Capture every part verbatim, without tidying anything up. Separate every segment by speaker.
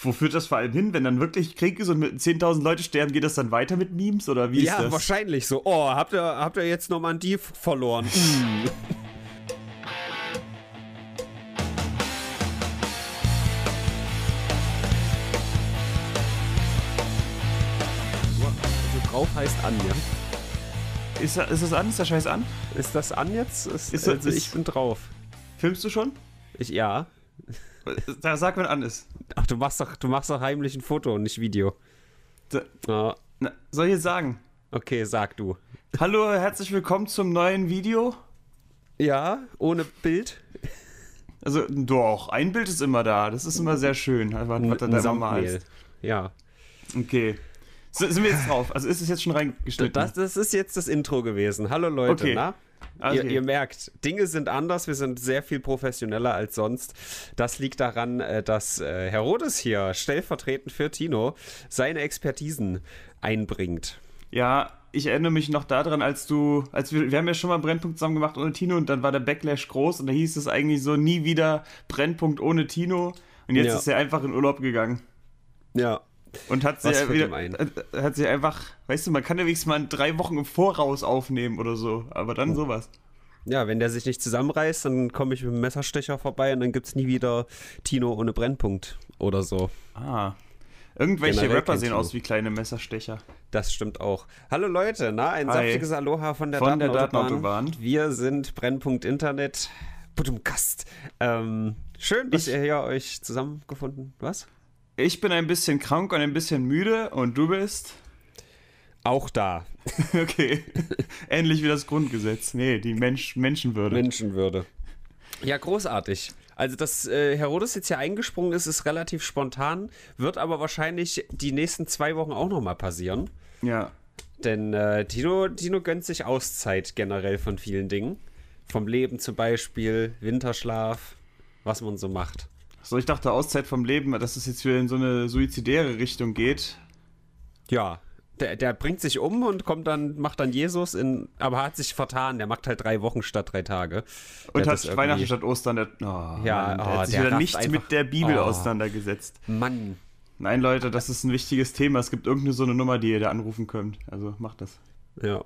Speaker 1: wo führt das vor allem hin? Wenn dann wirklich Krieg ist und mit zehntausend Leute sterben, geht das dann weiter mit Memes oder wie
Speaker 2: ja,
Speaker 1: ist das?
Speaker 2: Ja, wahrscheinlich so. Oh, habt ihr, habt ihr jetzt Normandie verloren? Mm. Also drauf heißt an, ja?
Speaker 1: Ist, ist das an? Ist der Scheiß an?
Speaker 2: Ist das an jetzt? Ist,
Speaker 1: ist,
Speaker 2: also
Speaker 1: ist,
Speaker 2: ich bin drauf.
Speaker 1: Filmst du schon?
Speaker 2: Ich, ja.
Speaker 1: Da sag, wenn an ist.
Speaker 2: Ach, du machst doch, du machst doch heimlich ein Foto und nicht Video.
Speaker 1: Da,
Speaker 2: oh.
Speaker 1: na, soll ich jetzt sagen?
Speaker 2: Okay, sag du.
Speaker 1: Hallo, herzlich willkommen zum neuen Video.
Speaker 2: Ja, ohne Bild.
Speaker 1: Also, doch, ein Bild ist immer da. Das ist immer sehr schön, was, was du da immer malst.
Speaker 2: Ja.
Speaker 1: Okay. So, sind wir jetzt drauf? Also ist es jetzt schon reingeschnitten?
Speaker 2: Das, das ist jetzt das Intro gewesen. Hallo Leute,
Speaker 1: okay.
Speaker 2: na?
Speaker 1: Okay.
Speaker 2: Ihr, ihr merkt, Dinge sind anders, wir sind sehr viel professioneller als sonst. Das liegt daran, dass Herodes hier stellvertretend für Tino seine Expertisen einbringt.
Speaker 1: Ja, ich erinnere mich noch daran, als du, als wir, wir haben ja schon mal Brennpunkt zusammen gemacht ohne Tino und dann war der Backlash groß und da hieß es eigentlich so, nie wieder Brennpunkt ohne Tino und jetzt ja. ist er einfach in Urlaub gegangen.
Speaker 2: Ja.
Speaker 1: Und hat sie, ja wieder, hat sie einfach, weißt du, man kann ja wenigstens mal drei Wochen im Voraus aufnehmen oder so, aber dann sowas.
Speaker 2: Ja, wenn der sich nicht zusammenreißt, dann komme ich mit dem Messerstecher vorbei und dann gibt es nie wieder Tino ohne Brennpunkt oder so.
Speaker 1: Ah, irgendwelche Generell Rapper sehen Tino. aus wie kleine Messerstecher.
Speaker 2: Das stimmt auch. Hallo Leute, na, ein
Speaker 1: Hi.
Speaker 2: saftiges Aloha von der
Speaker 1: von
Speaker 2: Datenautobahn.
Speaker 1: Der Datenautobahn.
Speaker 2: Wir sind Brennpunkt Internet. Budumkast. Ähm, schön, dass ich, ihr hier euch zusammengefunden. Was?
Speaker 1: Ich bin ein bisschen krank und ein bisschen müde und du bist?
Speaker 2: Auch da.
Speaker 1: Okay. Ähnlich wie das Grundgesetz. Nee, die Mensch Menschenwürde.
Speaker 2: Menschenwürde. Ja, großartig. Also, dass äh, Herodes jetzt hier eingesprungen ist, ist relativ spontan, wird aber wahrscheinlich die nächsten zwei Wochen auch nochmal passieren.
Speaker 1: Ja.
Speaker 2: Denn äh, Tino, Tino gönnt sich Auszeit generell von vielen Dingen. Vom Leben zum Beispiel, Winterschlaf, was man so macht.
Speaker 1: So, ich dachte Auszeit vom Leben, dass es jetzt wieder in so eine suizidäre Richtung geht.
Speaker 2: Ja, der, der bringt sich um und kommt dann, macht dann Jesus in, aber hat sich vertan, der macht halt drei Wochen statt drei Tage.
Speaker 1: Und hat, hat Weihnachten statt Ostern, der, oh,
Speaker 2: ja,
Speaker 1: Mann, der
Speaker 2: oh,
Speaker 1: hat sich
Speaker 2: der
Speaker 1: wieder nicht
Speaker 2: einfach,
Speaker 1: mit der Bibel
Speaker 2: oh,
Speaker 1: auseinandergesetzt.
Speaker 2: Mann.
Speaker 1: Nein, Leute, das ist ein wichtiges Thema. Es gibt irgendeine so eine Nummer, die ihr da anrufen könnt. Also macht das.
Speaker 2: Ja.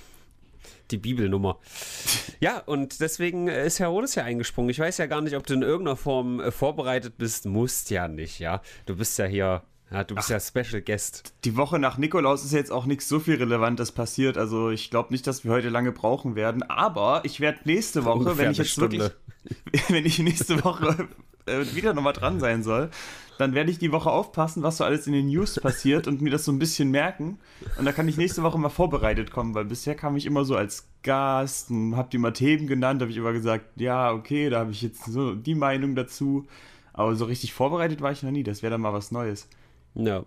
Speaker 2: Die Bibelnummer. Ja, und deswegen ist Herodes ja eingesprungen. Ich weiß ja gar nicht, ob du in irgendeiner Form äh, vorbereitet bist. Musst ja nicht, ja. Du bist ja hier, ja, du bist Ach, ja Special Guest.
Speaker 1: Die Woche nach Nikolaus ist jetzt auch nichts so viel Relevantes passiert. Also ich glaube nicht, dass wir heute lange brauchen werden. Aber ich werde nächste Woche,
Speaker 2: Ungefähr
Speaker 1: wenn ich jetzt
Speaker 2: Stunde.
Speaker 1: wirklich, wenn ich nächste Woche äh, wieder nochmal dran sein soll, dann werde ich die Woche aufpassen, was so alles in den News passiert und mir das so ein bisschen merken. Und da kann ich nächste Woche mal vorbereitet kommen, weil bisher kam ich immer so als Gast und hab die mal Themen genannt, habe ich immer gesagt, ja, okay, da habe ich jetzt so die Meinung dazu. Aber so richtig vorbereitet war ich noch nie, das wäre dann mal was Neues.
Speaker 2: Ja.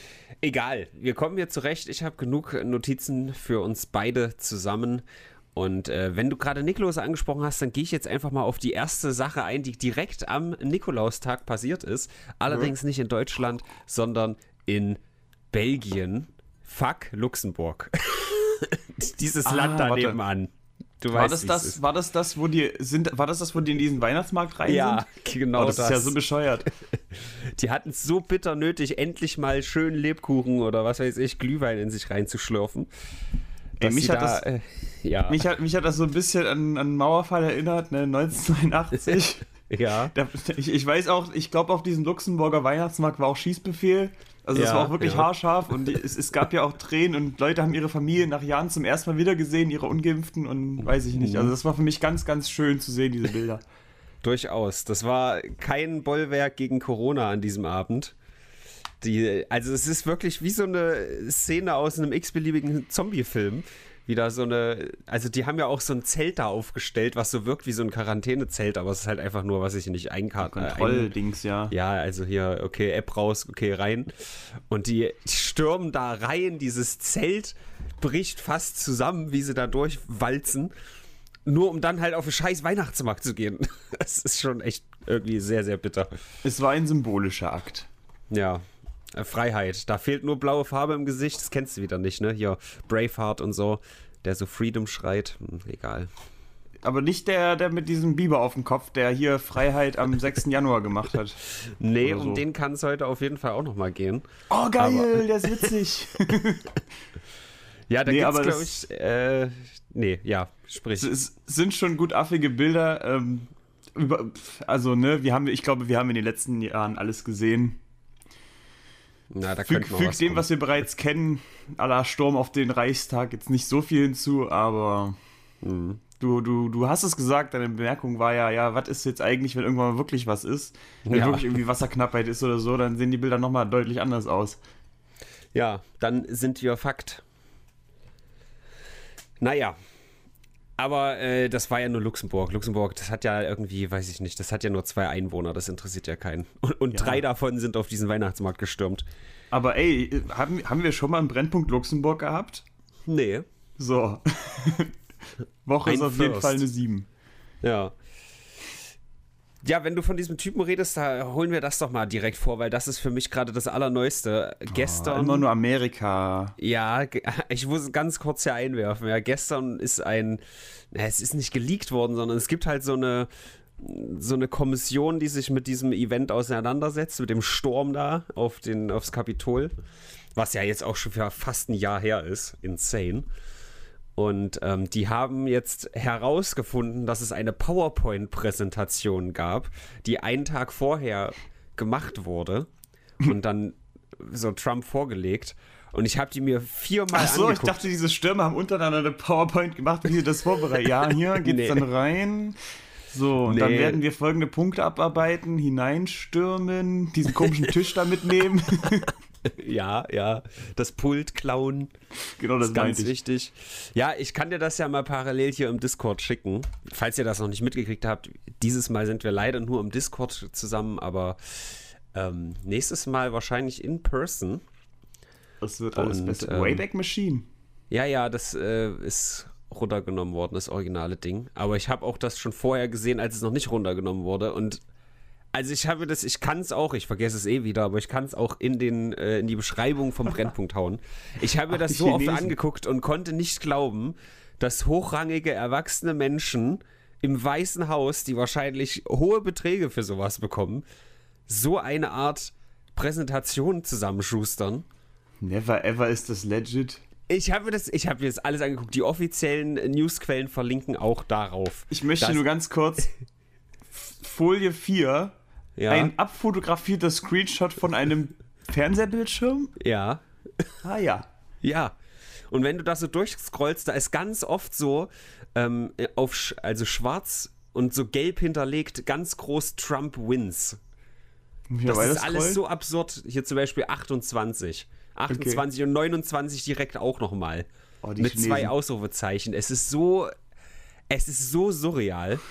Speaker 2: Egal, wir kommen hier zurecht. Ich habe genug Notizen für uns beide zusammen. Und äh, wenn du gerade Nikolaus angesprochen hast, dann gehe ich jetzt einfach mal auf die erste Sache ein, die direkt am Nikolaustag passiert ist. Allerdings nicht in Deutschland, sondern in Belgien. Fuck Luxemburg. Dieses ah, Land da nebenan. Du
Speaker 1: war,
Speaker 2: weißt,
Speaker 1: das das,
Speaker 2: ist.
Speaker 1: war das das, wo die sind, war das das, wo die in diesen Weihnachtsmarkt rein
Speaker 2: ja,
Speaker 1: sind?
Speaker 2: Ja, genau
Speaker 1: oh, das. Das ist ja so bescheuert.
Speaker 2: Die hatten es so bitter nötig, endlich mal schön Lebkuchen oder was weiß ich, Glühwein in sich reinzuschlürfen.
Speaker 1: Ey, mich, hat
Speaker 2: da,
Speaker 1: das,
Speaker 2: äh, ja.
Speaker 1: mich, hat, mich hat das so ein bisschen an, an Mauerfall erinnert, ne, neunzehnhundertneunundachtzig.
Speaker 2: Ja.
Speaker 1: Da, ich, ich weiß auch, ich glaube, auf diesem Luxemburger Weihnachtsmarkt war auch Schießbefehl. Also es
Speaker 2: ja,
Speaker 1: war auch wirklich
Speaker 2: ja.
Speaker 1: haarscharf und die, es, es gab ja auch Tränen und Leute haben ihre Familie nach Jahren zum ersten Mal wieder gesehen, ihre Ungeimpften und weiß ich nicht. Also das war für mich ganz, ganz schön zu sehen, diese Bilder.
Speaker 2: Durchaus. Das war kein Bollwerk gegen Corona an diesem Abend. Die, also es ist wirklich wie so eine Szene aus einem x-beliebigen Zombie-Film. Wieder so eine, also die haben ja auch so ein Zelt da aufgestellt, was so wirkt wie so ein Quarantänezelt, aber es ist halt einfach nur, was ich nicht einkarten.
Speaker 1: Kontrolldings, ja.
Speaker 2: Ja, also hier, okay, App raus, okay, rein. Und die stürmen da rein, dieses Zelt bricht fast zusammen, wie sie da durchwalzen, nur um dann halt auf den scheiß Weihnachtsmarkt zu gehen. Das ist schon echt irgendwie sehr, sehr bitter.
Speaker 1: Es war ein symbolischer Akt.
Speaker 2: Ja. Freiheit. Da fehlt nur blaue Farbe im Gesicht. Das kennst du wieder nicht, ne? Hier Braveheart und so, der so Freedom schreit. Hm, egal.
Speaker 1: aber nicht der, der mit diesem Biber auf dem Kopf, der hier Freiheit am sechsten Januar gemacht hat.
Speaker 2: Nee,
Speaker 1: Oder
Speaker 2: um
Speaker 1: so.
Speaker 2: den kann es heute auf jeden Fall auch nochmal gehen.
Speaker 1: Oh, geil,
Speaker 2: Aber-
Speaker 1: der ist witzig.
Speaker 2: Ja, da
Speaker 1: Nee,
Speaker 2: gibt's,
Speaker 1: aber
Speaker 2: glaube
Speaker 1: das-
Speaker 2: ich, äh, nee, ja, sprich.
Speaker 1: Es sind schon gut affige Bilder. Ähm, über, also, ne, wir haben, ich glaube, wir haben in den letzten Jahren alles gesehen.
Speaker 2: Na, da
Speaker 1: Füg,
Speaker 2: könnte noch
Speaker 1: füg
Speaker 2: was
Speaker 1: dem,
Speaker 2: kommen.
Speaker 1: was wir bereits kennen, à la Sturm auf den Reichstag, jetzt nicht so viel hinzu, aber
Speaker 2: Mhm.
Speaker 1: du, du, du hast es gesagt, deine Bemerkung war ja, ja, was ist jetzt eigentlich, wenn irgendwann mal wirklich was ist? Wenn
Speaker 2: Ja.
Speaker 1: wirklich irgendwie Wasserknappheit ist oder so, dann sehen die Bilder nochmal deutlich anders aus.
Speaker 2: Ja, dann sind wir Fakt. Naja. Aber äh, das war ja nur Luxemburg. Luxemburg, das hat ja irgendwie, weiß ich nicht, das hat ja nur zwei Einwohner, das interessiert ja keinen. Und, und
Speaker 1: Ja.
Speaker 2: drei davon sind auf diesen Weihnachtsmarkt gestürmt.
Speaker 1: Aber ey, haben, haben wir schon mal einen Brennpunkt Luxemburg gehabt?
Speaker 2: Nee.
Speaker 1: So. Woche ist
Speaker 2: Ein
Speaker 1: auf jeden
Speaker 2: First.
Speaker 1: Fall eine sieben.
Speaker 2: Ja. Ja, wenn du von diesem Typen redest, da holen wir das doch mal direkt vor, weil das ist für mich gerade das Allerneueste. Gestern.
Speaker 1: Ah, immer nur Amerika.
Speaker 2: Ja, ge- ich muss ganz kurz hier einwerfen. Ja, gestern ist ein, na, es ist nicht geleakt worden, sondern es gibt halt so eine, so eine Kommission, die sich mit diesem Event auseinandersetzt, mit dem Sturm da auf den, aufs Kapitol, was ja jetzt auch schon für fast ein Jahr her ist. Insane. Und ähm, die haben jetzt herausgefunden, dass es eine PowerPoint-Präsentation gab, die einen Tag vorher gemacht wurde und dann so Trump vorgelegt. Und ich habe die mir viermal
Speaker 1: Ach so,
Speaker 2: angeguckt.
Speaker 1: ich dachte, diese Stürmer haben untereinander eine PowerPoint gemacht, wie sie das vorbereiten. Ja, hier geht's
Speaker 2: Nee.
Speaker 1: dann rein. So, und dann
Speaker 2: Nee.
Speaker 1: werden wir folgende Punkte abarbeiten, hineinstürmen, diesen komischen Tisch da mitnehmen.
Speaker 2: Ja, ja, das Pult klauen.
Speaker 1: Genau, das
Speaker 2: Das ist ganz
Speaker 1: meinte ich.
Speaker 2: wichtig. Ja, ich kann dir das ja mal parallel hier im Discord schicken. Falls ihr das noch nicht mitgekriegt habt, dieses Mal sind wir leider nur im Discord zusammen, aber ähm, nächstes Mal wahrscheinlich in person.
Speaker 1: Das wird alles
Speaker 2: Und,
Speaker 1: besser.
Speaker 2: ähm,
Speaker 1: Wayback Machine.
Speaker 2: Ja, ja, das äh, ist runtergenommen worden, das originale Ding. Aber ich habe auch das schon vorher gesehen, als es noch nicht runtergenommen wurde. Und also ich habe das, ich kann es auch, ich vergesse es eh wieder, aber ich kann es auch in, den, äh, in die Beschreibung vom Brennpunkt hauen. Ich habe mir
Speaker 1: Ach,
Speaker 2: das
Speaker 1: die
Speaker 2: so oft
Speaker 1: Chinesen.
Speaker 2: angeguckt und konnte nicht glauben, dass hochrangige, erwachsene Menschen im Weißen Haus, die wahrscheinlich hohe Beträge für sowas bekommen, so eine Art Präsentation zusammenschustern.
Speaker 1: Never ever ist das legit.
Speaker 2: Ich habe mir das, ich habe mir das alles angeguckt. Die offiziellen Newsquellen verlinken auch darauf.
Speaker 1: Ich möchte
Speaker 2: Das-
Speaker 1: nur ganz kurz Folie vier,
Speaker 2: Ja,
Speaker 1: ein abfotografierter Screenshot von einem Fernsehbildschirm.
Speaker 2: ja,
Speaker 1: Ah ja.
Speaker 2: ja. Und wenn du da so durchscrollst, da ist ganz oft so ähm, auf, sch- also schwarz und so gelb hinterlegt, ganz groß Trump wins.
Speaker 1: Muss ich
Speaker 2: Das
Speaker 1: mal
Speaker 2: ist
Speaker 1: weiterscrollen?
Speaker 2: alles so absurd. Hier zum Beispiel achtundzwanzig. achtundzwanzig und neunundzwanzig direkt auch nochmal.
Speaker 1: Oh, die
Speaker 2: Mit
Speaker 1: Chinesen.
Speaker 2: zwei Ausrufezeichen. Es ist so, es ist so surreal.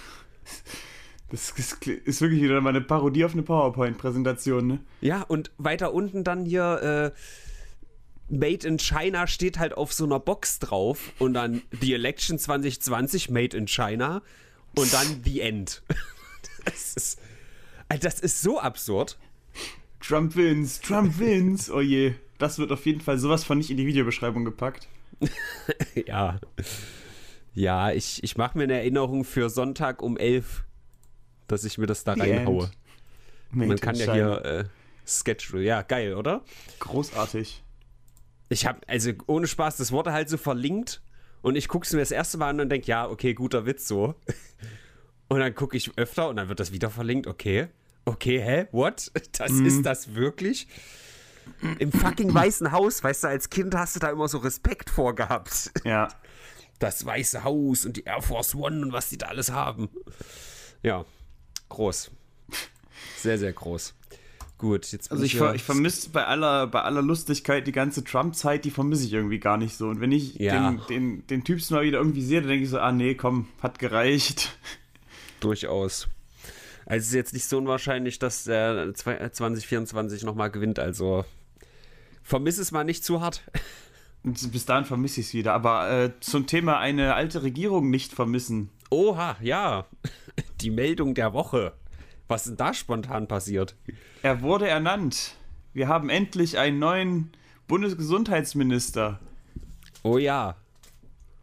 Speaker 1: Das ist, ist wirklich wieder mal eine Parodie auf eine PowerPoint-Präsentation, ne?
Speaker 2: Ja, und weiter unten dann hier äh, Made in China steht halt auf so einer Box drauf und dann The Election zwanzig zwanzig Made in China und dann The End. Das ist, Alter, das ist so absurd.
Speaker 1: Trump wins, Trump wins. Oh je, das wird auf jeden Fall sowas von nicht in die Videobeschreibung gepackt.
Speaker 2: Ja. Ja, ich, ich mache mir eine Erinnerung für Sonntag um elf, dass ich mir das da
Speaker 1: The
Speaker 2: reinhaue.
Speaker 1: End. Made
Speaker 2: Man
Speaker 1: in
Speaker 2: kann ja
Speaker 1: China.
Speaker 2: hier äh, Schedule. Ja, geil, oder?
Speaker 1: Großartig.
Speaker 2: Ich habe, also ohne Spaß, das wurde halt so verlinkt und ich gucke es mir das erste Mal an und denke, ja, okay, guter Witz so. Und dann gucke ich öfter und dann wird das wieder verlinkt, okay. Okay, hä? What? Das
Speaker 1: Mhm.
Speaker 2: ist das wirklich? Im fucking Weißen Haus, weißt du, als Kind hast du da immer so Respekt vor gehabt.
Speaker 1: Ja.
Speaker 2: Das Weiße Haus und die Air Force One und was die da alles haben. Ja, groß. Sehr, sehr groß. Gut, jetzt
Speaker 1: Also ich, ver ich vermisse bei aller, bei aller Lustigkeit die ganze Trump-Zeit, die vermisse ich irgendwie gar nicht so. Und wenn ich
Speaker 2: Ja.
Speaker 1: den, den, den Typs mal wieder irgendwie sehe, dann denke ich so, ah nee, komm, hat gereicht.
Speaker 2: Durchaus. Also es ist jetzt nicht so unwahrscheinlich, dass der zwanzig vierundzwanzig nochmal gewinnt, also vermiss es mal nicht zu hart.
Speaker 1: Und bis dahin vermisse ich es wieder. Aber äh, zum Thema eine alte Regierung nicht vermissen.
Speaker 2: Oha, ja. Die Meldung der Woche. Was ist denn da spontan passiert?
Speaker 1: Er wurde ernannt. Wir haben endlich einen neuen Bundesgesundheitsminister.
Speaker 2: Oh ja.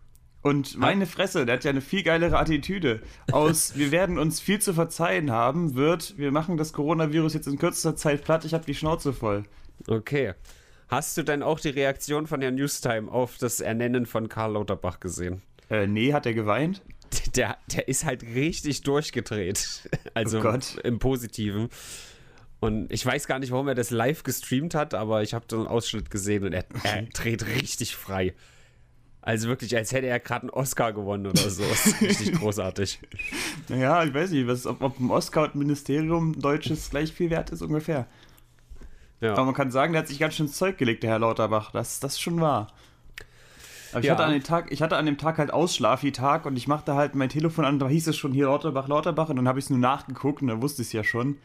Speaker 1: Und meine Fresse, der hat ja eine viel geilere Attitüde. Aus, wir werden uns viel zu verzeihen haben, wird, wir machen das Coronavirus jetzt in kürzester Zeit platt, ich habe die Schnauze voll.
Speaker 2: Okay. Hast du denn auch die Reaktion von Herrn Newstime auf das Ernennen von Karl Lauterbach gesehen?
Speaker 1: Äh, nee, hat er geweint?
Speaker 2: Der, der ist halt richtig durchgedreht. Also
Speaker 1: oh Gott.
Speaker 2: Im Positiven. Und ich weiß gar nicht, warum er das live gestreamt hat, aber ich habe da einen Ausschnitt gesehen und er, er dreht richtig frei. Also wirklich, als hätte er gerade einen Oscar gewonnen oder so. Das ist richtig großartig.
Speaker 1: Naja, ich weiß nicht, was, ob, ob ein Oscar und ein Ministerium deutsches gleich viel wert ist ungefähr. Ja. Aber man kann sagen, der hat sich ganz schön ins Zeug gelegt, der Herr Lauterbach. Das, das ist schon wahr. Aber ich, ja. hatte an den Tag, ich hatte an dem Tag halt Ausschlafi-Tag und ich machte halt mein Telefon an, da hieß es schon hier Lauterbach, Lauterbach und dann habe ich es nur nachgeguckt und da wusste ich es ja schon.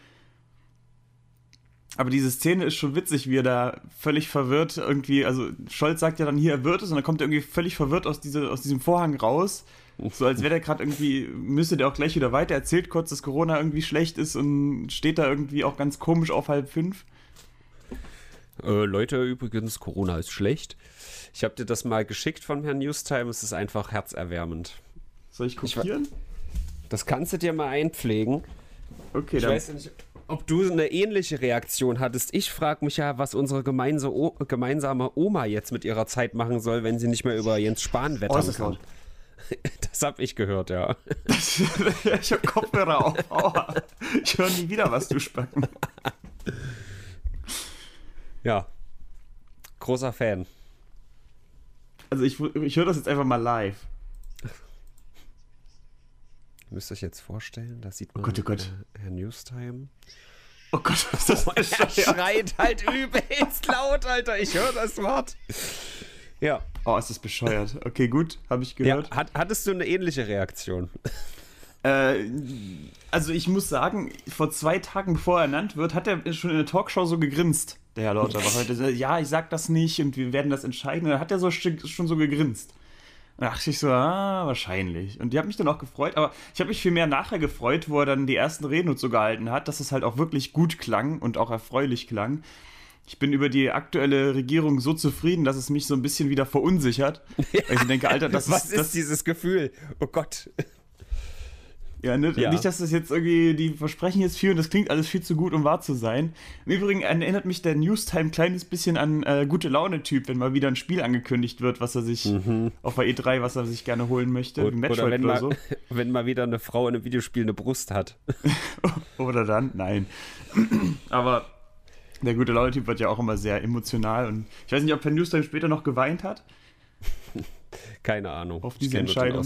Speaker 1: Aber diese Szene ist schon witzig, wie er da völlig verwirrt irgendwie, also Scholz sagt ja dann hier, er wird es und dann kommt er irgendwie völlig verwirrt aus, diese, aus diesem Vorhang raus, so als wäre der gerade irgendwie, müsste der auch gleich wieder weiter, erzählt kurz, dass Corona irgendwie schlecht ist und steht da irgendwie auch ganz komisch auf halb fünf.
Speaker 2: Äh, Leute, übrigens, Corona ist schlecht. Ich habe dir das mal geschickt von Herrn Newstime, es ist einfach herzerwärmend.
Speaker 1: Soll ich kopieren? Ich,
Speaker 2: das kannst du dir mal einpflegen.
Speaker 1: Okay,
Speaker 2: ich
Speaker 1: dann...
Speaker 2: weiß ja nicht, ob du eine ähnliche Reaktion hattest. Ich frage mich ja, was unsere gemeinse o- gemeinsame Oma jetzt mit ihrer Zeit machen soll, wenn sie nicht mehr über Jens Spahn wettern
Speaker 1: oh,
Speaker 2: kann. Das habe ich gehört, ja.
Speaker 1: Ich habe Kopfhörer auf. Aua. Ich höre nie wieder, was du spacken.
Speaker 2: Ja, großer Fan.
Speaker 1: Also ich, ich höre das jetzt einfach mal live.
Speaker 2: Ihr müsst euch jetzt vorstellen, da sieht man
Speaker 1: oh Gott, oh Gott.
Speaker 2: Äh, Herr Newstime.
Speaker 1: Oh Gott, was ist das?
Speaker 2: Oh, er schreit halt übelst laut, Alter. Ich höre das Wort. Ja.
Speaker 1: Oh, ist das bescheuert. Okay, gut, habe ich gehört.
Speaker 2: Ja, hat, hattest du eine ähnliche Reaktion?
Speaker 1: Äh, also ich muss sagen, vor zwei Tagen, bevor er ernannt wird, hat er schon in der Talkshow so gegrinst, der Herr Lauterbach. Heute, ja, ich sag das nicht und wir werden das entscheiden. Und dann hat er so schon so gegrinst. Da dachte ich so, ah, wahrscheinlich. Und die hat mich dann auch gefreut, aber ich habe mich viel mehr nachher gefreut, wo er dann die ersten Reden und so gehalten hat, dass es halt auch wirklich gut klang und auch erfreulich klang. Ich bin über die aktuelle Regierung so zufrieden, dass es mich so ein bisschen wieder verunsichert. Ja. Weil ich denke, Alter, das
Speaker 2: Was
Speaker 1: ist...
Speaker 2: ist
Speaker 1: das,
Speaker 2: dieses Gefühl? Oh Gott.
Speaker 1: Ja, ne, ja, nicht, dass das jetzt irgendwie, die versprechen jetzt viel und das klingt alles viel zu gut, um wahr zu sein. Im Übrigen erinnert mich der Newstime ein kleines bisschen an äh, Gute-Laune-Typ, wenn mal wieder ein Spiel angekündigt wird, was er sich mhm. auf der E drei, was er sich gerne holen möchte.
Speaker 2: Und, oder wenn,
Speaker 1: oder
Speaker 2: mal,
Speaker 1: so.
Speaker 2: wenn mal wieder eine Frau in einem Videospiel eine Brust hat.
Speaker 1: Oder dann, nein. Aber der Gute-Laune-Typ wird ja auch immer sehr emotional und ich weiß nicht, ob Herr Newstime später noch geweint hat.
Speaker 2: Keine Ahnung.
Speaker 1: Auf diese Entscheidung.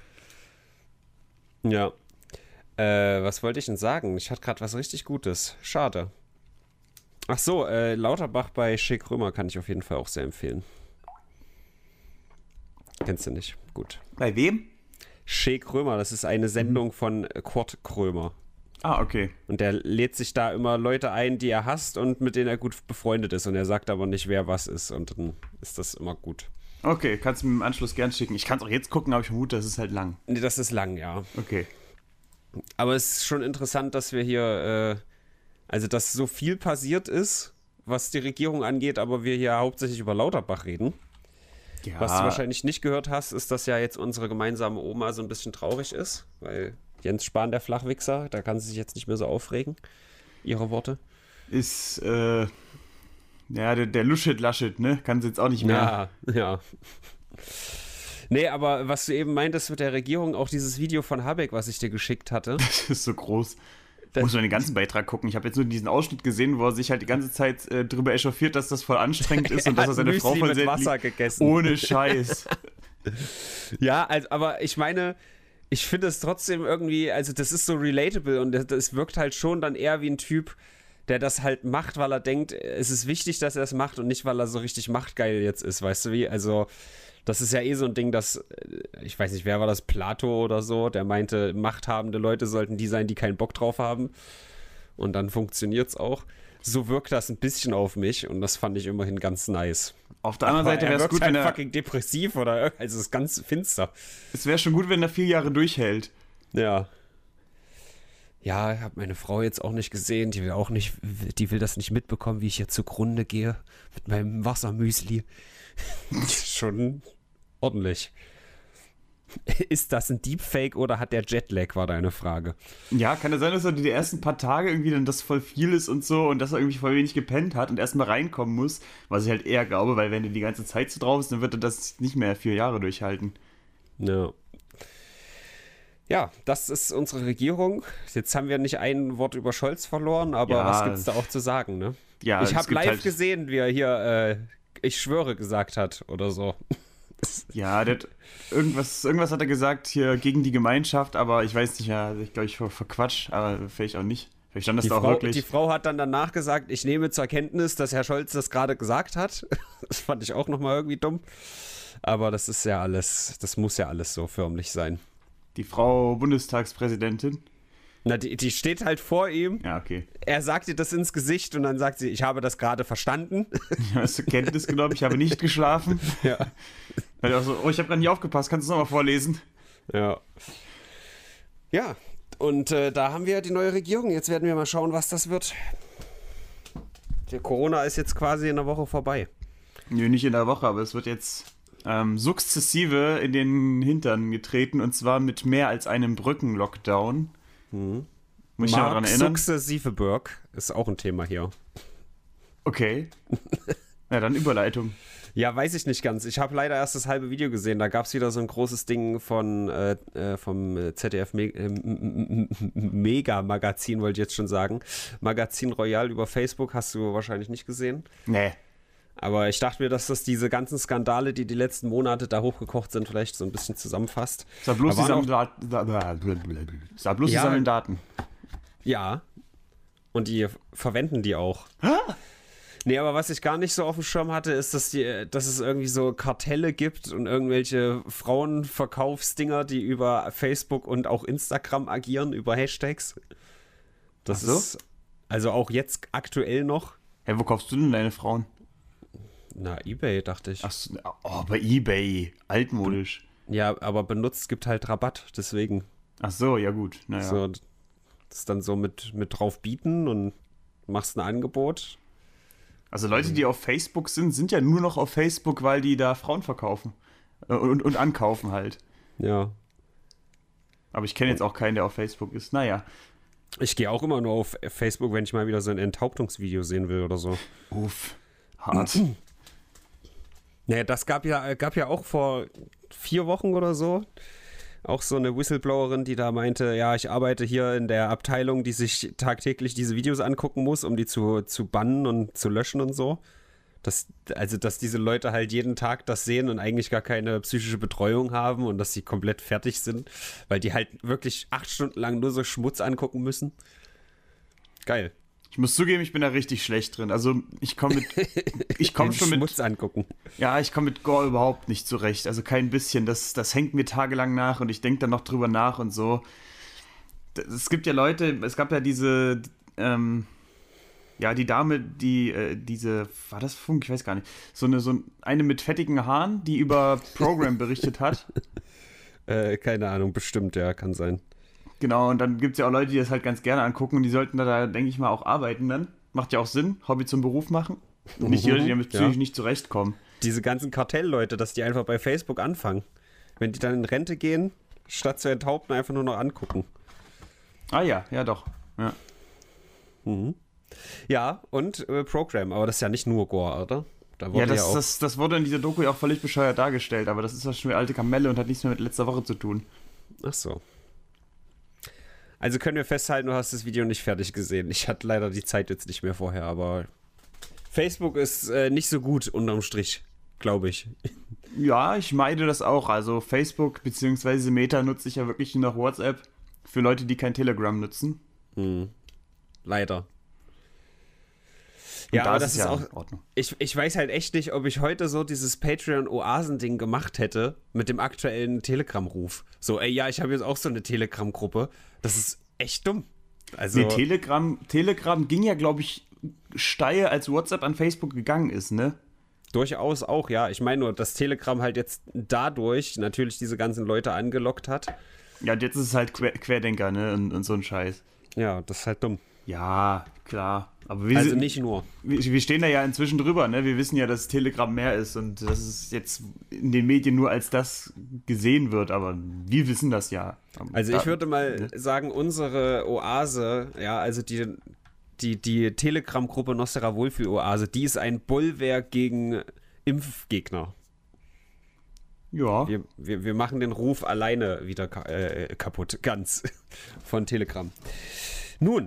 Speaker 2: Ja. Äh, was wollte ich denn sagen? Ich hatte gerade was richtig Gutes. Schade. Ach so, äh, Lauterbach bei Shea Krömer kann ich auf jeden Fall auch sehr empfehlen. Kennst du nicht? Gut.
Speaker 1: Bei wem?
Speaker 2: Shea Krömer, das ist eine Sendung mhm. von Kurt Krömer.
Speaker 1: Ah, okay.
Speaker 2: Und der lädt sich da immer Leute ein, die er hasst und mit denen er gut befreundet ist. Und er sagt aber nicht, wer was ist. Und dann ist das immer gut.
Speaker 1: Okay, kannst du mir im Anschluss gern schicken. Ich kann es auch jetzt gucken, aber ich vermute, das ist halt lang.
Speaker 2: Nee, das ist lang, ja.
Speaker 1: Okay.
Speaker 2: Aber es ist schon interessant, dass wir hier, äh, also dass so viel passiert ist, was die Regierung angeht, aber wir hier hauptsächlich über Lauterbach reden. Ja. Was du wahrscheinlich nicht gehört hast, ist, dass ja jetzt unsere gemeinsame Oma so ein bisschen traurig ist, weil Jens Spahn, der Flachwichser, da kann sie sich jetzt nicht mehr so aufregen. Ihre Worte.
Speaker 1: Ist, äh, ja, der, der Luschet Laschet, ne? Kann sie jetzt auch nicht mehr.
Speaker 2: Ja, ja. Nee, aber was du eben meintest mit der Regierung, auch dieses Video von Habeck, was ich dir geschickt hatte.
Speaker 1: Das ist so groß. Das muss man den ganzen Beitrag gucken. Ich habe jetzt nur diesen Ausschnitt gesehen, wo er sich halt die ganze Zeit äh, drüber echauffiert, dass das voll anstrengend ist und dass er seine
Speaker 2: Müsli
Speaker 1: Frau voll
Speaker 2: mit
Speaker 1: sehr
Speaker 2: Wasser gegessen.
Speaker 1: Ohne Scheiß.
Speaker 2: Ja, also, aber ich meine, ich finde es trotzdem irgendwie, also das ist so relatable und das, das wirkt halt schon dann eher wie ein Typ, der das halt macht, weil er denkt, es ist wichtig, dass er es macht und nicht, weil er so richtig machtgeil jetzt ist, weißt du wie? Also das ist ja eh so ein Ding, dass, ich weiß nicht, wer war das, Plato oder so, der meinte, machthabende Leute sollten die sein, die keinen Bock drauf haben. Und dann funktioniert's auch. So wirkt das ein bisschen auf mich und das fand ich immerhin ganz nice.
Speaker 1: Auf der anderen Seite wäre es gut,
Speaker 2: halt
Speaker 1: wenn er
Speaker 2: fucking depressiv oder also es ist ganz finster.
Speaker 1: Es wäre schon gut, wenn er vier Jahre durchhält.
Speaker 2: Ja. Ja, ich habe meine Frau jetzt auch nicht gesehen, die will auch nicht, die will das nicht mitbekommen, wie ich hier zugrunde gehe mit meinem Wassermüsli. Schon ordentlich. Ist das ein Deepfake oder hat der Jetlag, war deine Frage.
Speaker 1: Ja, kann ja sein, dass er die ersten paar Tage irgendwie dann das voll viel ist und so und dass er irgendwie voll wenig gepennt hat und erstmal reinkommen muss, was ich halt eher glaube, weil wenn du die ganze Zeit so drauf bist, dann wird er das nicht mehr vier Jahre durchhalten.
Speaker 2: Ja. Ja, das ist unsere Regierung. Jetzt haben wir nicht ein Wort über Scholz verloren, aber
Speaker 1: Ja.
Speaker 2: was gibt's da auch zu sagen, ne?
Speaker 1: Ja,
Speaker 2: ich
Speaker 1: es
Speaker 2: habe
Speaker 1: gibt
Speaker 2: live
Speaker 1: halt-
Speaker 2: gesehen, wie er hier, äh, ich schwöre, gesagt hat oder so.
Speaker 1: Ja, der hat irgendwas, irgendwas hat er gesagt hier gegen die Gemeinschaft, aber ich weiß nicht, ja, ich glaube, ich ver verquatsch, aber vielleicht auch nicht. Vielleicht stand das
Speaker 2: Die
Speaker 1: da auch
Speaker 2: Frau,
Speaker 1: wirklich.
Speaker 2: die Frau hat dann danach gesagt, ich nehme zur Kenntnis, dass Herr Scholz das gerade gesagt hat. Das fand ich auch nochmal irgendwie dumm. Aber das ist ja alles, das muss ja alles so förmlich sein.
Speaker 1: Die Frau Bundestagspräsidentin.
Speaker 2: Na, die, die steht halt vor ihm.
Speaker 1: Ja, okay.
Speaker 2: Er sagt ihr das ins Gesicht und dann sagt sie, ich habe das gerade verstanden.
Speaker 1: Ja, hast du Kenntnis genommen, ich habe nicht geschlafen.
Speaker 2: Ja.
Speaker 1: Weil auch so, oh, ich habe gerade nicht aufgepasst, kannst du es nochmal vorlesen?
Speaker 2: Ja. Ja, und äh, da haben wir die neue Regierung. Jetzt werden wir mal schauen, was das wird. Der Corona ist jetzt quasi in der Woche vorbei.
Speaker 1: Nö, nicht in der Woche, aber es wird jetzt ähm, sukzessive in den Hintern getreten und zwar mit mehr als einem Brückenlockdown.
Speaker 2: Mhm.
Speaker 1: Muss ich mich daran erinnern?
Speaker 2: Sukzessive Burg ist auch ein Thema hier.
Speaker 1: Okay. Ja, dann Überleitung.
Speaker 2: Ja, weiß ich nicht ganz. Ich habe leider erst das halbe Video gesehen. Da gab es wieder so ein großes Ding von äh, äh, vom Z D F Me äh, Mega Magazin, wollte ich jetzt schon sagen. Magazin Royal über Facebook hast du wahrscheinlich nicht gesehen.
Speaker 1: Nee.
Speaker 2: Aber ich dachte mir, dass das diese ganzen Skandale, die die letzten Monate da hochgekocht sind, vielleicht so ein bisschen zusammenfasst.
Speaker 1: Sag bloß,
Speaker 2: Da
Speaker 1: die
Speaker 2: waren
Speaker 1: sammeln Daten. Sag bloß, die
Speaker 2: Ja.
Speaker 1: sammeln Daten.
Speaker 2: Ja. Und die verwenden die auch. Nee, aber was ich gar nicht so auf dem Schirm hatte, ist, dass, die, dass es irgendwie so Kartelle gibt und irgendwelche Frauenverkaufsdinger, die über Facebook und auch Instagram agieren, über Hashtags. Das
Speaker 1: Ach so?
Speaker 2: ist also auch jetzt aktuell noch.
Speaker 1: Hä, wo kaufst du denn deine Frauen?
Speaker 2: Na, eBay, dachte ich.
Speaker 1: Ach so, oh, bei eBay. Altmodisch.
Speaker 2: Ja, aber benutzt gibt halt Rabatt, deswegen.
Speaker 1: Ach so, ja gut. Naja.
Speaker 2: So, das ist dann so mit, mit drauf bieten und machst ein Angebot.
Speaker 1: Also Leute, die auf Facebook sind, sind ja nur noch auf Facebook, weil die da Frauen verkaufen. Äh, Und, und ankaufen halt.
Speaker 2: Ja.
Speaker 1: Aber ich kenne jetzt auch keinen, der auf Facebook ist. Naja.
Speaker 2: Ich gehe auch immer nur auf Facebook, wenn ich mal wieder so ein Enthauptungsvideo sehen will oder so.
Speaker 1: Uff. Hart.
Speaker 2: Naja, das gab ja, gab ja auch vor vier Wochen oder so auch so eine Whistleblowerin, die da meinte, ja, ich arbeite hier in der Abteilung, die sich tagtäglich diese Videos angucken muss, um die zu, zu bannen und zu löschen und so. Das, also, dass diese Leute halt jeden Tag das sehen und eigentlich gar keine psychische Betreuung haben und dass sie komplett fertig sind, weil die halt wirklich acht Stunden lang nur so Schmutz angucken müssen. Geil.
Speaker 1: Ich muss zugeben, ich bin da richtig schlecht drin. Also ich komme mit, ich komme
Speaker 2: Den
Speaker 1: schon mit,
Speaker 2: Schmutz angucken.
Speaker 1: ja, ich komme mit Gore überhaupt nicht zurecht. Also kein bisschen. Das, das hängt mir tagelang nach und ich denke dann noch drüber nach und so. Das- Es gibt ja Leute, es gab ja diese, ähm, ja, die Dame, die, äh, diese, war das Funk? Ich weiß gar nicht. So eine, so eine mit fettigen Haaren, die über Program berichtet hat.
Speaker 2: Äh, keine Ahnung, bestimmt, ja, kann sein.
Speaker 1: Genau, und dann gibt es ja auch Leute, die das halt ganz gerne angucken und die sollten da, da denke ich mal, auch arbeiten dann. Macht ja auch Sinn, Hobby zum Beruf machen. Und nicht die Leute, die damit
Speaker 2: Ja.
Speaker 1: psychisch nicht zurechtkommen.
Speaker 2: Diese ganzen Kartellleute, dass die einfach bei Facebook anfangen. Wenn die dann in Rente gehen, statt zu enthaupten, einfach nur noch angucken.
Speaker 1: Ah ja, ja doch. Ja.
Speaker 2: Ja, und äh, Program, aber das ist ja nicht nur Gore, oder? Da wurde
Speaker 1: Ja, das,
Speaker 2: ja auch,
Speaker 1: das, das wurde in dieser Doku ja auch völlig bescheuert dargestellt, aber das ist ja schon eine alte Kamelle und hat nichts mehr mit letzter Woche zu tun.
Speaker 2: Ach so. Also können wir festhalten, du hast das Video nicht fertig gesehen. Ich hatte leider die Zeit jetzt nicht mehr vorher, aber Facebook ist äh, nicht so gut unterm Strich, glaube ich.
Speaker 1: Ja, ich meide das auch. Also Facebook bzw. Meta nutze ich ja wirklich nur noch WhatsApp für Leute, die kein Telegram nutzen.
Speaker 2: Leider.
Speaker 1: Und
Speaker 2: Ja,
Speaker 1: da
Speaker 2: aber
Speaker 1: ist
Speaker 2: das
Speaker 1: es
Speaker 2: ist
Speaker 1: ja
Speaker 2: auch.
Speaker 1: in Ordnung.
Speaker 2: Ich, ich weiß halt echt nicht, ob ich heute so dieses Patreon-Oasen-Ding gemacht hätte mit dem aktuellen Telegram-Ruf. So, ey, ja, ich habe jetzt auch so eine Telegram-Gruppe. Das ist echt dumm. Also,
Speaker 1: Nee, Telegram, Telegram ging ja, glaube ich, steil, als WhatsApp an Facebook gegangen ist, ne?
Speaker 2: durchaus auch, ja. Ich meine nur, dass Telegram halt jetzt dadurch natürlich diese ganzen Leute angelockt hat.
Speaker 1: Ja, und jetzt ist es halt Quer Querdenker, ne? Und, und so ein Scheiß.
Speaker 2: Ja, das ist halt dumm.
Speaker 1: Ja, klar. Aber wir,
Speaker 2: Also
Speaker 1: sind,
Speaker 2: nicht nur.
Speaker 1: wir, wir stehen da ja inzwischen drüber, ne? Wir wissen ja, dass Telegram mehr ist und dass es jetzt in den Medien nur als das gesehen wird, aber wir wissen das ja.
Speaker 2: Also
Speaker 1: da,
Speaker 2: ich würde mal sagen, unsere Oase, ja, also die, die, die Telegram-Gruppe Nostera Wohlfühl-Oase, die ist ein Bollwerk gegen Impfgegner.
Speaker 1: Ja.
Speaker 2: Wir, wir, wir machen den Ruf alleine wieder ka äh, kaputt, ganz, von Telegram. Nun,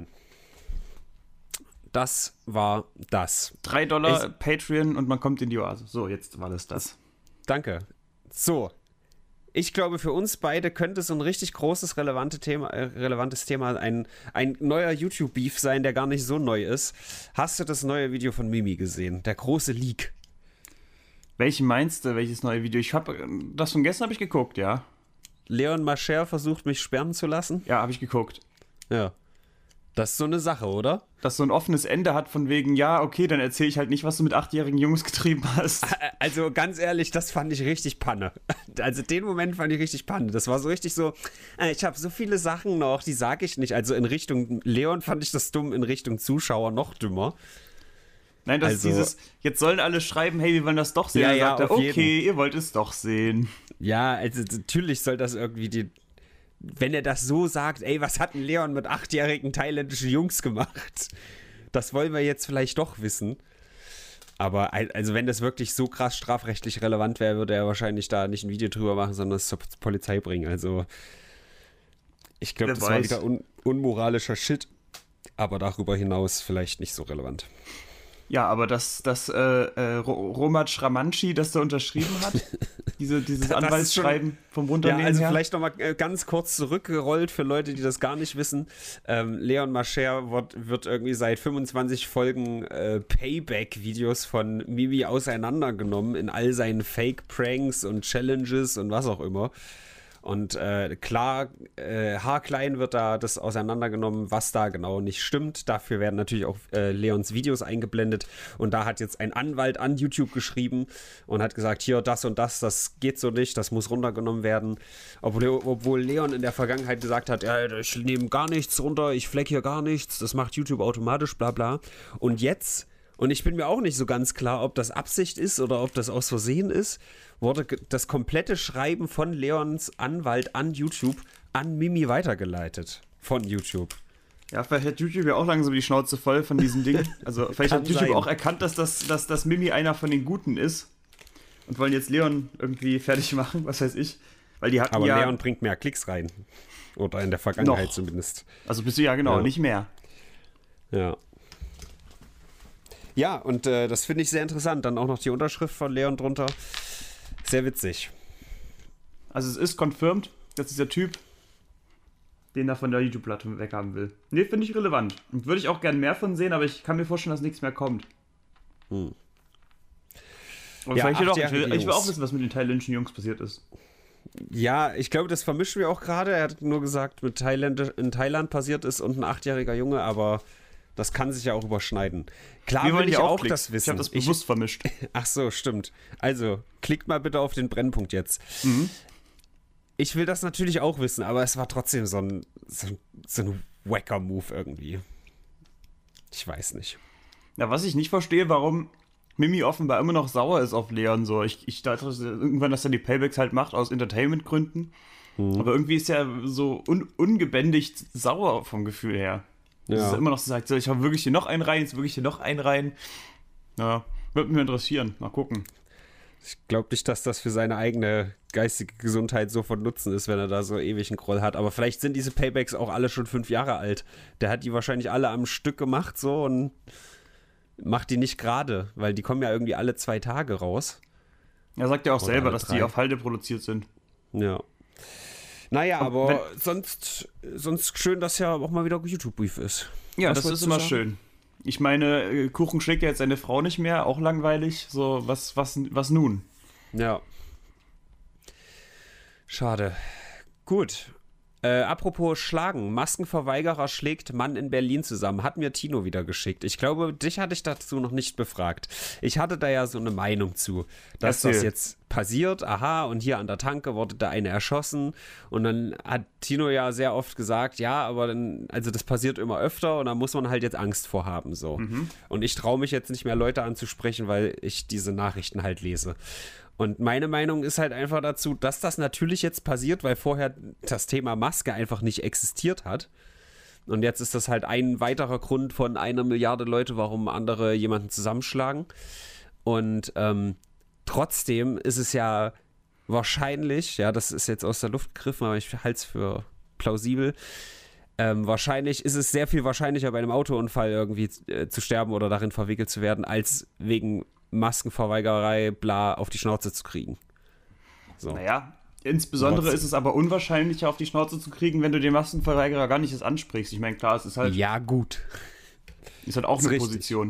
Speaker 2: das war das.
Speaker 1: Drei Dollar
Speaker 2: Ich,
Speaker 1: Patreon und man kommt in die Oase. So, jetzt war das das.
Speaker 2: Danke. So, ich glaube, für uns beide könnte so ein richtig großes, relevante Thema, äh, relevantes Thema ein, ein neuer YouTube-Beef sein, der gar nicht so neu ist. Hast du das neue Video von Mimi gesehen? Der große Leak.
Speaker 1: Welchen meinst du? Welches neue Video? Ich habe das von gestern habe ich geguckt, ja.
Speaker 2: Leon Mascher versucht, mich sperren zu lassen?
Speaker 1: Ja, habe ich geguckt.
Speaker 2: Ja. Das ist so eine Sache, oder?
Speaker 1: Das so ein offenes Ende hat von wegen, ja, okay, dann erzähle ich halt nicht, was du mit achtjährigen Jungs getrieben hast.
Speaker 2: Also ganz ehrlich, das fand ich richtig Panne. Also den Moment fand ich richtig Panne. Das war so richtig so, ich habe so viele Sachen noch, die sage ich nicht. Also in Richtung Leon fand ich das dumm, in Richtung Zuschauer noch dümmer.
Speaker 1: Nein, das
Speaker 2: also,
Speaker 1: ist dieses, jetzt sollen alle schreiben, hey, wir wollen das doch sehen.
Speaker 2: Ja,
Speaker 1: dann
Speaker 2: ja,
Speaker 1: sagt er,
Speaker 2: auf
Speaker 1: okay,
Speaker 2: jeden.
Speaker 1: ihr wollt es doch sehen.
Speaker 2: Ja, also natürlich soll das irgendwie die, wenn er das so sagt, ey, was hat ein Leon mit achtjährigen thailändischen Jungs gemacht? Das wollen wir jetzt vielleicht doch wissen. Aber also wenn das wirklich so krass strafrechtlich relevant wäre, würde er wahrscheinlich da nicht ein Video drüber machen, sondern es zur Polizei bringen. Also ich glaube, das weiß. war wieder un unmoralischer Shit. Aber darüber hinaus vielleicht nicht so relevant.
Speaker 1: Ja, aber das, das äh, äh, Roman Schramanci, das da unterschrieben hat, diese, dieses Anwaltsschreiben schon, vom Runternehmen
Speaker 2: Ja, also
Speaker 1: her.
Speaker 2: vielleicht nochmal ganz kurz zurückgerollt für Leute, die das gar nicht wissen. Ähm, Leon Mascher wird, wird irgendwie seit fünfundzwanzig Folgen äh, Payback-Videos von Mimi auseinandergenommen in all seinen Fake-Pranks und Challenges und was auch immer. Und äh, klar, äh, haarklein wird da das auseinandergenommen, was da genau nicht stimmt. Dafür werden natürlich auch äh, Leons Videos eingeblendet. Und da hat jetzt ein Anwalt an YouTube geschrieben und hat gesagt, hier, das und das, das geht so nicht, das muss runtergenommen werden. Obwohl, obwohl Leon in der Vergangenheit gesagt hat, ja, ich nehme gar nichts runter, ich fleck hier gar nichts, das macht YouTube automatisch, bla bla. Und jetzt, und ich bin mir auch nicht so ganz klar, ob das Absicht ist oder ob das aus Versehen ist, wurde das komplette Schreiben von Leons Anwalt an YouTube an Mimi weitergeleitet. Von YouTube.
Speaker 1: Ja, vielleicht hat YouTube ja auch langsam die Schnauze voll von diesem Ding. Also vielleicht
Speaker 2: Kann
Speaker 1: hat YouTube
Speaker 2: sein.
Speaker 1: auch erkannt, dass das, dass das Mimi einer von den Guten ist. Und wollen jetzt Leon irgendwie fertig machen, was weiß ich. Weil die hatten
Speaker 2: Aber
Speaker 1: ja...
Speaker 2: Leon bringt mehr Klicks rein. Oder in der Vergangenheit
Speaker 1: noch.
Speaker 2: zumindest.
Speaker 1: Also bist du ja genau,
Speaker 2: Ja.
Speaker 1: nicht mehr.
Speaker 2: Ja. Ja, und äh, das finde ich sehr interessant. Dann auch noch die Unterschrift von Leon drunter. Sehr witzig.
Speaker 1: Also es ist confirmed, dass dieser Typ den er von der YouTube-Plattform weghaben will. Nee, finde ich relevant. Und würde ich auch gerne mehr von sehen, aber ich kann mir vorstellen, dass nichts mehr kommt.
Speaker 2: Hm.
Speaker 1: Aber
Speaker 2: Ja,
Speaker 1: vielleicht doch. Ich will,
Speaker 2: achtjährige
Speaker 1: ich will auch
Speaker 2: Jungs.
Speaker 1: wissen, was mit den thailändischen Jungs passiert ist.
Speaker 2: Ja, ich glaube, das vermischen wir auch gerade. Er hat nur gesagt, mit Thailand, in Thailand passiert ist und ein achtjähriger Junge, aber das kann sich ja auch überschneiden. Klar
Speaker 1: Wir wollen
Speaker 2: will ich
Speaker 1: die
Speaker 2: auch
Speaker 1: aufklicken.
Speaker 2: das wissen.
Speaker 1: Ich habe das bewusst vermischt.
Speaker 2: Ach so, stimmt. Also, klickt mal bitte auf den Brennpunkt jetzt.
Speaker 1: Mhm.
Speaker 2: Ich will das natürlich auch wissen, aber es war trotzdem so ein, so ein, so ein Wacker-Move irgendwie. Ich weiß nicht.
Speaker 1: Ja, was ich nicht verstehe, warum Mimi offenbar immer noch sauer ist auf Leon. So. Ich, ich dachte dass er irgendwann, dass er die Paybacks halt macht aus Entertainment-Gründen.
Speaker 2: Hm.
Speaker 1: Aber irgendwie ist er so un ungebändigt sauer vom Gefühl her. Dass
Speaker 2: Ja.
Speaker 1: er immer noch so sagt, so, ich habe wirklich hier noch einen rein, jetzt wirklich hier noch einen rein. Ja, würde mich interessieren. Mal gucken.
Speaker 2: Ich glaube nicht, dass das für seine eigene geistige Gesundheit so von Nutzen ist, wenn er da so ewig einen Groll hat. Aber vielleicht sind diese Paybacks auch alle schon fünf Jahre alt. Der hat die wahrscheinlich alle am Stück gemacht so und macht die nicht gerade, weil die kommen ja irgendwie alle zwei Tage raus.
Speaker 1: Er sagt ja auch
Speaker 2: Oder
Speaker 1: selber,
Speaker 2: alle
Speaker 1: dass
Speaker 2: drei.
Speaker 1: die auf Halde produziert sind.
Speaker 2: Ja. Naja, aber
Speaker 1: wenn-
Speaker 2: sonst, sonst schön, dass ja auch mal wieder YouTube-Brief ist.
Speaker 1: Ja,
Speaker 2: Was
Speaker 1: das
Speaker 2: wolltest
Speaker 1: ist
Speaker 2: du
Speaker 1: immer
Speaker 2: sagen?
Speaker 1: schön. Ich meine, äh, Kuchen schlägt ja jetzt seine Frau nicht mehr, auch langweilig. So, was, was, was nun?
Speaker 2: Ja. Schade. Gut. Äh, apropos Schlagen. Maskenverweigerer schlägt Mann in Berlin zusammen. Hat mir Tino wieder geschickt. Ich glaube, dich hatte ich dazu noch nicht befragt. Ich hatte da ja so eine Meinung zu, dass
Speaker 1: Erzähl.
Speaker 2: das jetzt passiert, aha, und hier an der Tanke wurde da eine erschossen. Und dann hat Tino ja sehr oft gesagt, ja, aber dann, also das passiert immer öfter und da muss man halt jetzt Angst vor haben, so. Mhm. Und ich traue mich jetzt nicht mehr, Leute anzusprechen, weil ich diese Nachrichten halt lese. Und meine Meinung ist halt einfach dazu, dass das natürlich jetzt passiert, weil vorher das Thema Maske einfach nicht existiert hat. Und jetzt ist das halt ein weiterer Grund von einer Milliarde Leute, warum andere jemanden zusammenschlagen. Und ähm, trotzdem ist es ja wahrscheinlich, ja, das ist jetzt aus der Luft gegriffen, aber ich halte es für plausibel, ähm, wahrscheinlich ist es sehr viel wahrscheinlicher, bei einem Autounfall irgendwie äh, zu sterben oder darin verwickelt zu werden, als wegen Maskenverweigerei, bla, auf die Schnauze zu kriegen. So.
Speaker 1: Naja, insbesondere ist es aber unwahrscheinlicher, auf die Schnauze zu kriegen, wenn du den Maskenverweigerer gar nicht erst ansprichst. Ich meine, klar, es ist halt...
Speaker 2: Ja, gut.
Speaker 1: Ist halt auch eine
Speaker 2: richtig.
Speaker 1: Position.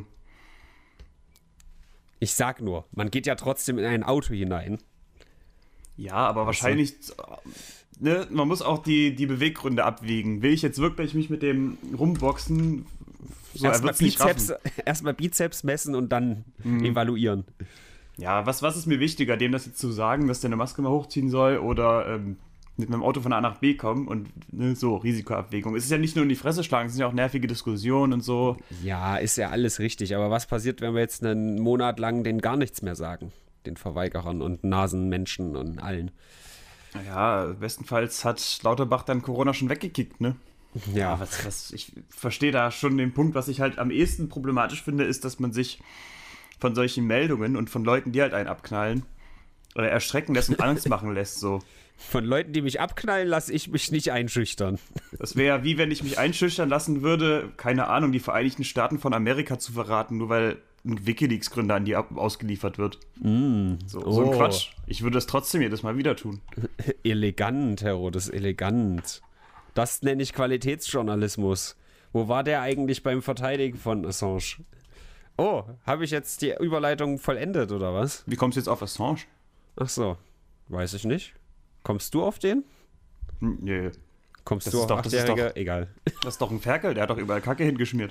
Speaker 2: Ich sag nur, man geht ja trotzdem in ein Auto hinein.
Speaker 1: Ja, aber wahrscheinlich... Ne, man muss auch die, die Beweggründe abwägen. Will ich jetzt wirklich mich mit dem rumboxen... So,
Speaker 2: erstmal Bizeps, erstmal Bizeps messen und dann mhm. evaluieren.
Speaker 1: Ja, was, was ist mir wichtiger, dem das jetzt zu sagen, dass der eine Maske mal hochziehen soll oder ähm, mit einem Auto von A nach B kommen und ne, so, Risikoabwägung. Es ist ja nicht nur in die Fresse schlagen, es sind ja auch nervige Diskussionen und so. Ja,
Speaker 2: ist ja alles richtig, aber was passiert, wenn wir jetzt einen Monat lang denen gar nichts mehr sagen? Den Verweigerern und Nasenmenschen und allen.
Speaker 1: Naja, bestenfalls hat Lauterbach dann Corona schon weggekickt, ne? Ja, ja was, was, ich verstehe da schon den Punkt, was ich halt am ehesten problematisch finde, ist, dass man sich von solchen Meldungen und von Leuten, die halt einen abknallen, oder erschrecken lässt und Angst machen lässt, so.
Speaker 2: Von Leuten, die mich abknallen, lasse ich mich nicht einschüchtern.
Speaker 1: Das wäre ja wie, wenn ich mich einschüchtern lassen würde, keine Ahnung, die Vereinigten Staaten von Amerika zu verraten, nur weil ein WikiLeaks-Gründer an die ausgeliefert wird. Mm, so, oh. so ein Quatsch. Ich würde es trotzdem jedes Mal wieder tun.
Speaker 2: Elegant, Herro, das ist elegant. Das nenne ich Qualitätsjournalismus. Wo war der eigentlich beim Verteidigen von Assange? Oh, habe ich jetzt die Überleitung vollendet, oder was?
Speaker 1: Wie kommst du jetzt auf Assange?
Speaker 2: Ach so, weiß ich nicht. Kommst du auf den?
Speaker 1: Nee.
Speaker 2: Kommst das du auf doch, Achtjährige? Egal.
Speaker 1: Das ist doch ein Ferkel, der hat doch überall Kacke hingeschmiert.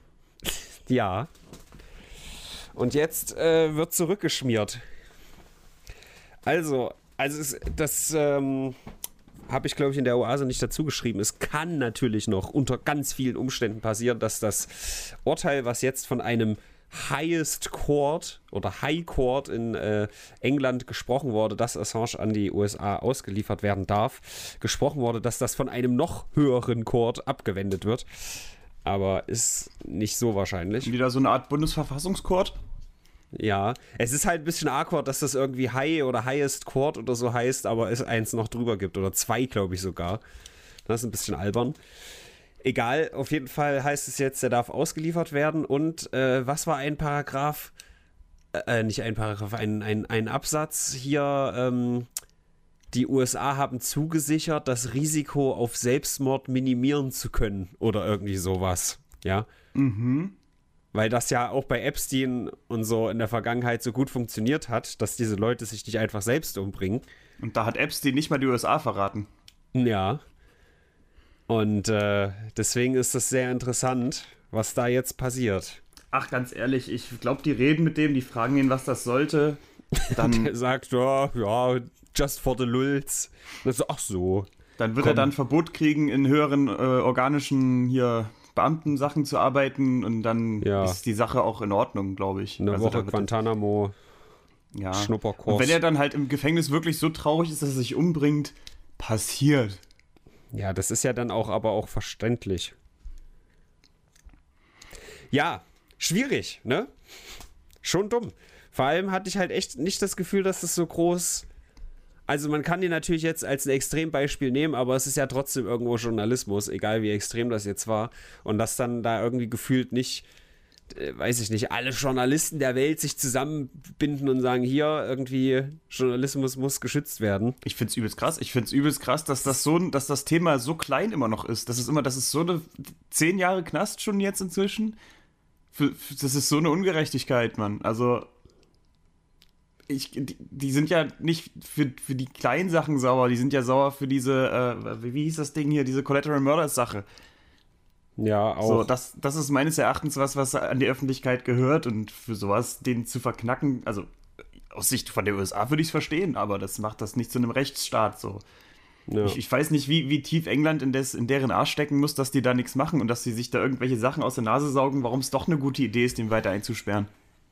Speaker 2: Ja. Und jetzt äh, wird zurückgeschmiert. Also, also es, das... Ähm, habe ich, glaube ich, in der Oase nicht dazu geschrieben. Es kann natürlich noch unter ganz vielen Umständen passieren, dass das Urteil, was jetzt von einem Highest Court oder High Court in äh, England gesprochen wurde, dass Assange an die U S A ausgeliefert werden darf, gesprochen wurde, dass das von einem noch höheren Court abgewendet wird. Aber ist nicht so wahrscheinlich.
Speaker 1: Wieder so eine Art Bundesverfassungscourt?
Speaker 2: Ja, es ist halt ein bisschen awkward, dass das irgendwie High oder Highest Court oder so heißt, aber es eins noch drüber gibt oder zwei, glaube ich sogar. Das ist ein bisschen albern. Egal, auf jeden Fall heißt es jetzt, er darf ausgeliefert werden und äh, was war ein Paragraph? Äh, nicht ein Paragraph, ein, ein, ein Absatz hier. Ähm, die U S A haben zugesichert, das Risiko auf Selbstmord minimieren zu können oder irgendwie sowas. Ja.
Speaker 1: Mhm.
Speaker 2: Weil das ja auch bei Epstein und so in der Vergangenheit so gut funktioniert hat, dass diese Leute sich nicht einfach selbst umbringen.
Speaker 1: Und da hat Epstein nicht mal die U S A verraten.
Speaker 2: Ja. Und äh, deswegen ist das sehr interessant, was da jetzt passiert.
Speaker 1: Ach, ganz ehrlich, ich glaube, die reden mit dem, die fragen ihn, was das sollte.
Speaker 2: Dann der sagt, ja, ja, just for the lulz. Und so, ach so.
Speaker 1: Dann wird Komm. er dann Verbot kriegen, in höheren äh, organischen hier Beamtensachen zu arbeiten und dann ja. ist die Sache auch in Ordnung, glaube ich.
Speaker 2: Eine also Woche Guantanamo,
Speaker 1: ja.
Speaker 2: Schnupperkurs.
Speaker 1: Und wenn er dann halt im Gefängnis wirklich so traurig ist, dass er sich umbringt, passiert.
Speaker 2: Ja, das ist ja dann auch aber auch verständlich. Ja, schwierig, ne? Schon dumm. Vor allem hatte ich halt echt nicht das Gefühl, dass das so groß... Also man kann die natürlich jetzt als ein Extrembeispiel nehmen, aber es ist ja trotzdem irgendwo Journalismus, egal wie extrem das jetzt war. Und dass dann da irgendwie gefühlt nicht, äh, weiß ich nicht, alle Journalisten der Welt sich zusammenbinden und sagen, hier, irgendwie Journalismus muss geschützt werden.
Speaker 1: Ich find's übelst krass. Ich find's übelst krass, dass das so, dass das Thema so klein immer noch ist. Das ist immer, das ist so eine zehn Jahre Knast schon jetzt inzwischen. Für, für, das ist so eine Ungerechtigkeit, Mann. Also Ich, die, die sind ja nicht für, für die kleinen Sachen sauer, die sind ja sauer für diese, äh, wie, wie hieß das Ding hier, diese Collateral Murders Sache.
Speaker 2: Ja, auch.
Speaker 1: So, das, das ist meines Erachtens was, was an die Öffentlichkeit gehört und für sowas, den zu verknacken, also aus Sicht von den U S A würde ich es verstehen, aber das macht das nicht zu einem Rechtsstaat so. Ja. Ich, ich weiß nicht, wie, wie tief England in, des, in deren Arsch stecken muss, dass die da nichts machen und dass sie sich da irgendwelche Sachen aus der Nase saugen, warum es doch eine gute Idee ist, den weiter einzusperren.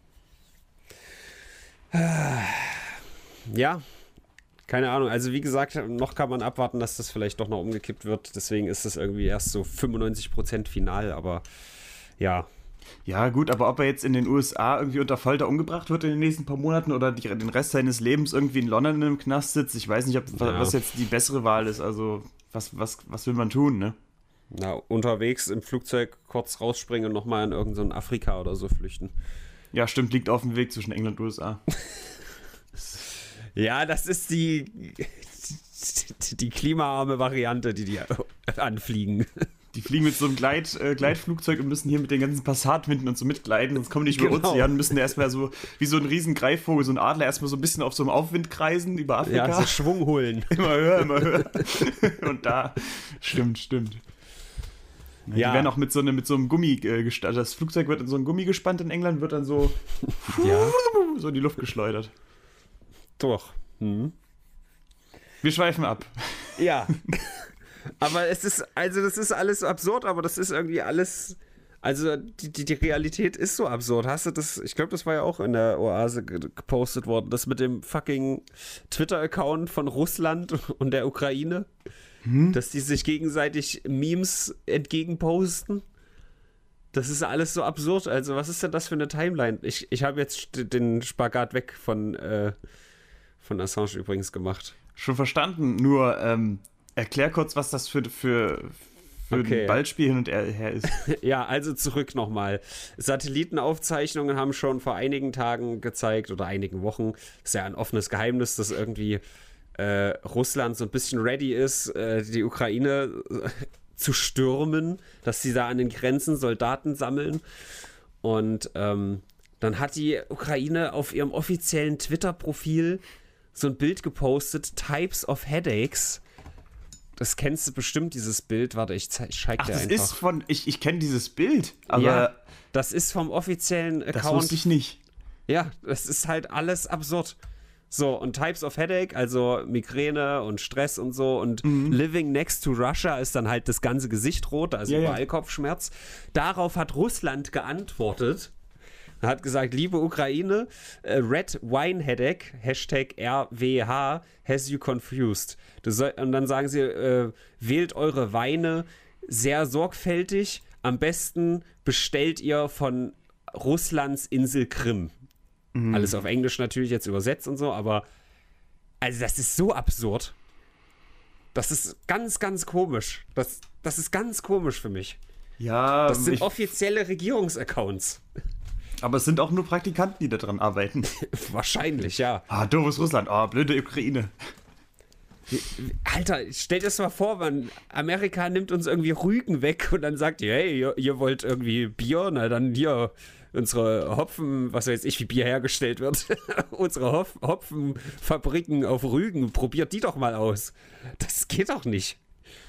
Speaker 2: Ja, keine Ahnung. Also wie gesagt, noch kann man abwarten, dass das vielleicht doch noch umgekippt wird. Deswegen ist das irgendwie erst so fünfundneunzig Prozent final, aber ja.
Speaker 1: Ja gut, aber ob er jetzt in den U S A irgendwie unter Folter umgebracht wird in den nächsten paar Monaten oder die, den Rest seines Lebens irgendwie in London in einem Knast sitzt, ich weiß nicht, ob, ja. was jetzt die bessere Wahl ist. Also was, was, was will man tun, ne?
Speaker 2: Na, unterwegs im Flugzeug kurz rausspringen und nochmal in irgendein Afrika oder so flüchten.
Speaker 1: Ja, stimmt, liegt auf dem Weg zwischen England und U S A.
Speaker 2: Ja, das ist die, die klimaarme Variante, die die anfliegen.
Speaker 1: Die fliegen mit so einem Gleit, äh, Gleitflugzeug und müssen hier mit den ganzen Passatwinden und so mitgleiten, sonst kommen die nicht über
Speaker 2: Genau.
Speaker 1: uns her und müssen erstmal so, wie so ein riesen Greifvogel, so ein Adler, erstmal so ein bisschen auf so einem Aufwind kreisen über Afrika.
Speaker 2: Ja, so Schwung holen.
Speaker 1: Immer höher, immer höher. Und da, stimmt, stimmt. Ja. Die werden auch mit so, eine, mit so einem Gummi äh, gespannt. Das Flugzeug wird in so ein Gummi gespannt in England, wird dann so,
Speaker 2: ja.
Speaker 1: so in die Luft geschleudert.
Speaker 2: Doch. Hm.
Speaker 1: Wir schweifen ab.
Speaker 2: Ja. Aber es ist, also das ist alles absurd, aber das ist irgendwie alles, also die, die, die Realität ist so absurd. Hast du das, ich glaube, das war ja auch in der Oase gepostet worden, das mit dem fucking Twitter-Account von Russland und der Ukraine, hm? dass die sich gegenseitig Memes entgegenposten. Das ist alles so absurd. Also was ist denn das für eine Timeline? Ich, ich habe jetzt den Spagat weg von, äh, von Assange übrigens gemacht.
Speaker 1: Schon verstanden, nur ähm, erklär kurz, was das für, für, für
Speaker 2: okay.
Speaker 1: ein Ballspiel hin und her ist.
Speaker 2: Ja, also zurück nochmal. Satellitenaufzeichnungen haben schon vor einigen Tagen gezeigt, oder einigen Wochen, ist ja ein offenes Geheimnis, dass irgendwie äh, Russland so ein bisschen ready ist, äh, die Ukraine äh, zu stürmen, dass sie da an den Grenzen Soldaten sammeln. Und ähm, dann hat die Ukraine auf ihrem offiziellen Twitter-Profil so ein Bild gepostet, Types of Headaches. Das kennst du bestimmt, dieses Bild. Warte, ich zeig, zeig
Speaker 1: Ach,
Speaker 2: dir
Speaker 1: das
Speaker 2: einfach.
Speaker 1: ist von, ich, ich kenne dieses Bild, aber
Speaker 2: ja, das ist vom offiziellen Account.
Speaker 1: Das wusste ich nicht.
Speaker 2: Ja, das ist halt alles absurd. So, und Types of Headache, also Migräne und Stress und so, und mhm. Living next to Russia ist dann halt das ganze Gesicht rot, da ist ja, überall ja. Kopfschmerz. Darauf hat Russland geantwortet. Er hat gesagt, liebe Ukraine, uh, Red Wine Headache, Hashtag R W H, has you confused. Soll, und dann sagen sie, äh, wählt eure Weine sehr sorgfältig. Am besten bestellt ihr von Russlands Insel Krim. Mhm. Alles auf Englisch natürlich jetzt übersetzt und so, aber also das ist so absurd. Das ist ganz, ganz komisch. Das, das ist ganz komisch für mich.
Speaker 1: Ja,
Speaker 2: das sind
Speaker 1: ich,
Speaker 2: offizielle Regierungsaccounts.
Speaker 1: Aber es sind auch nur Praktikanten, die da dran arbeiten.
Speaker 2: Wahrscheinlich, ja.
Speaker 1: Ah, doofes Russland. Ah, blöde Ukraine.
Speaker 2: Alter, stell dir das mal vor, man, Amerika nimmt uns irgendwie Rügen weg und dann sagt ihr, hey, ihr, ihr wollt irgendwie Bier, na dann hier unsere Hopfen, was weiß ich, wie Bier hergestellt wird, unsere Hopf, Hopfenfabriken auf Rügen, probiert die doch mal aus. Das geht doch nicht.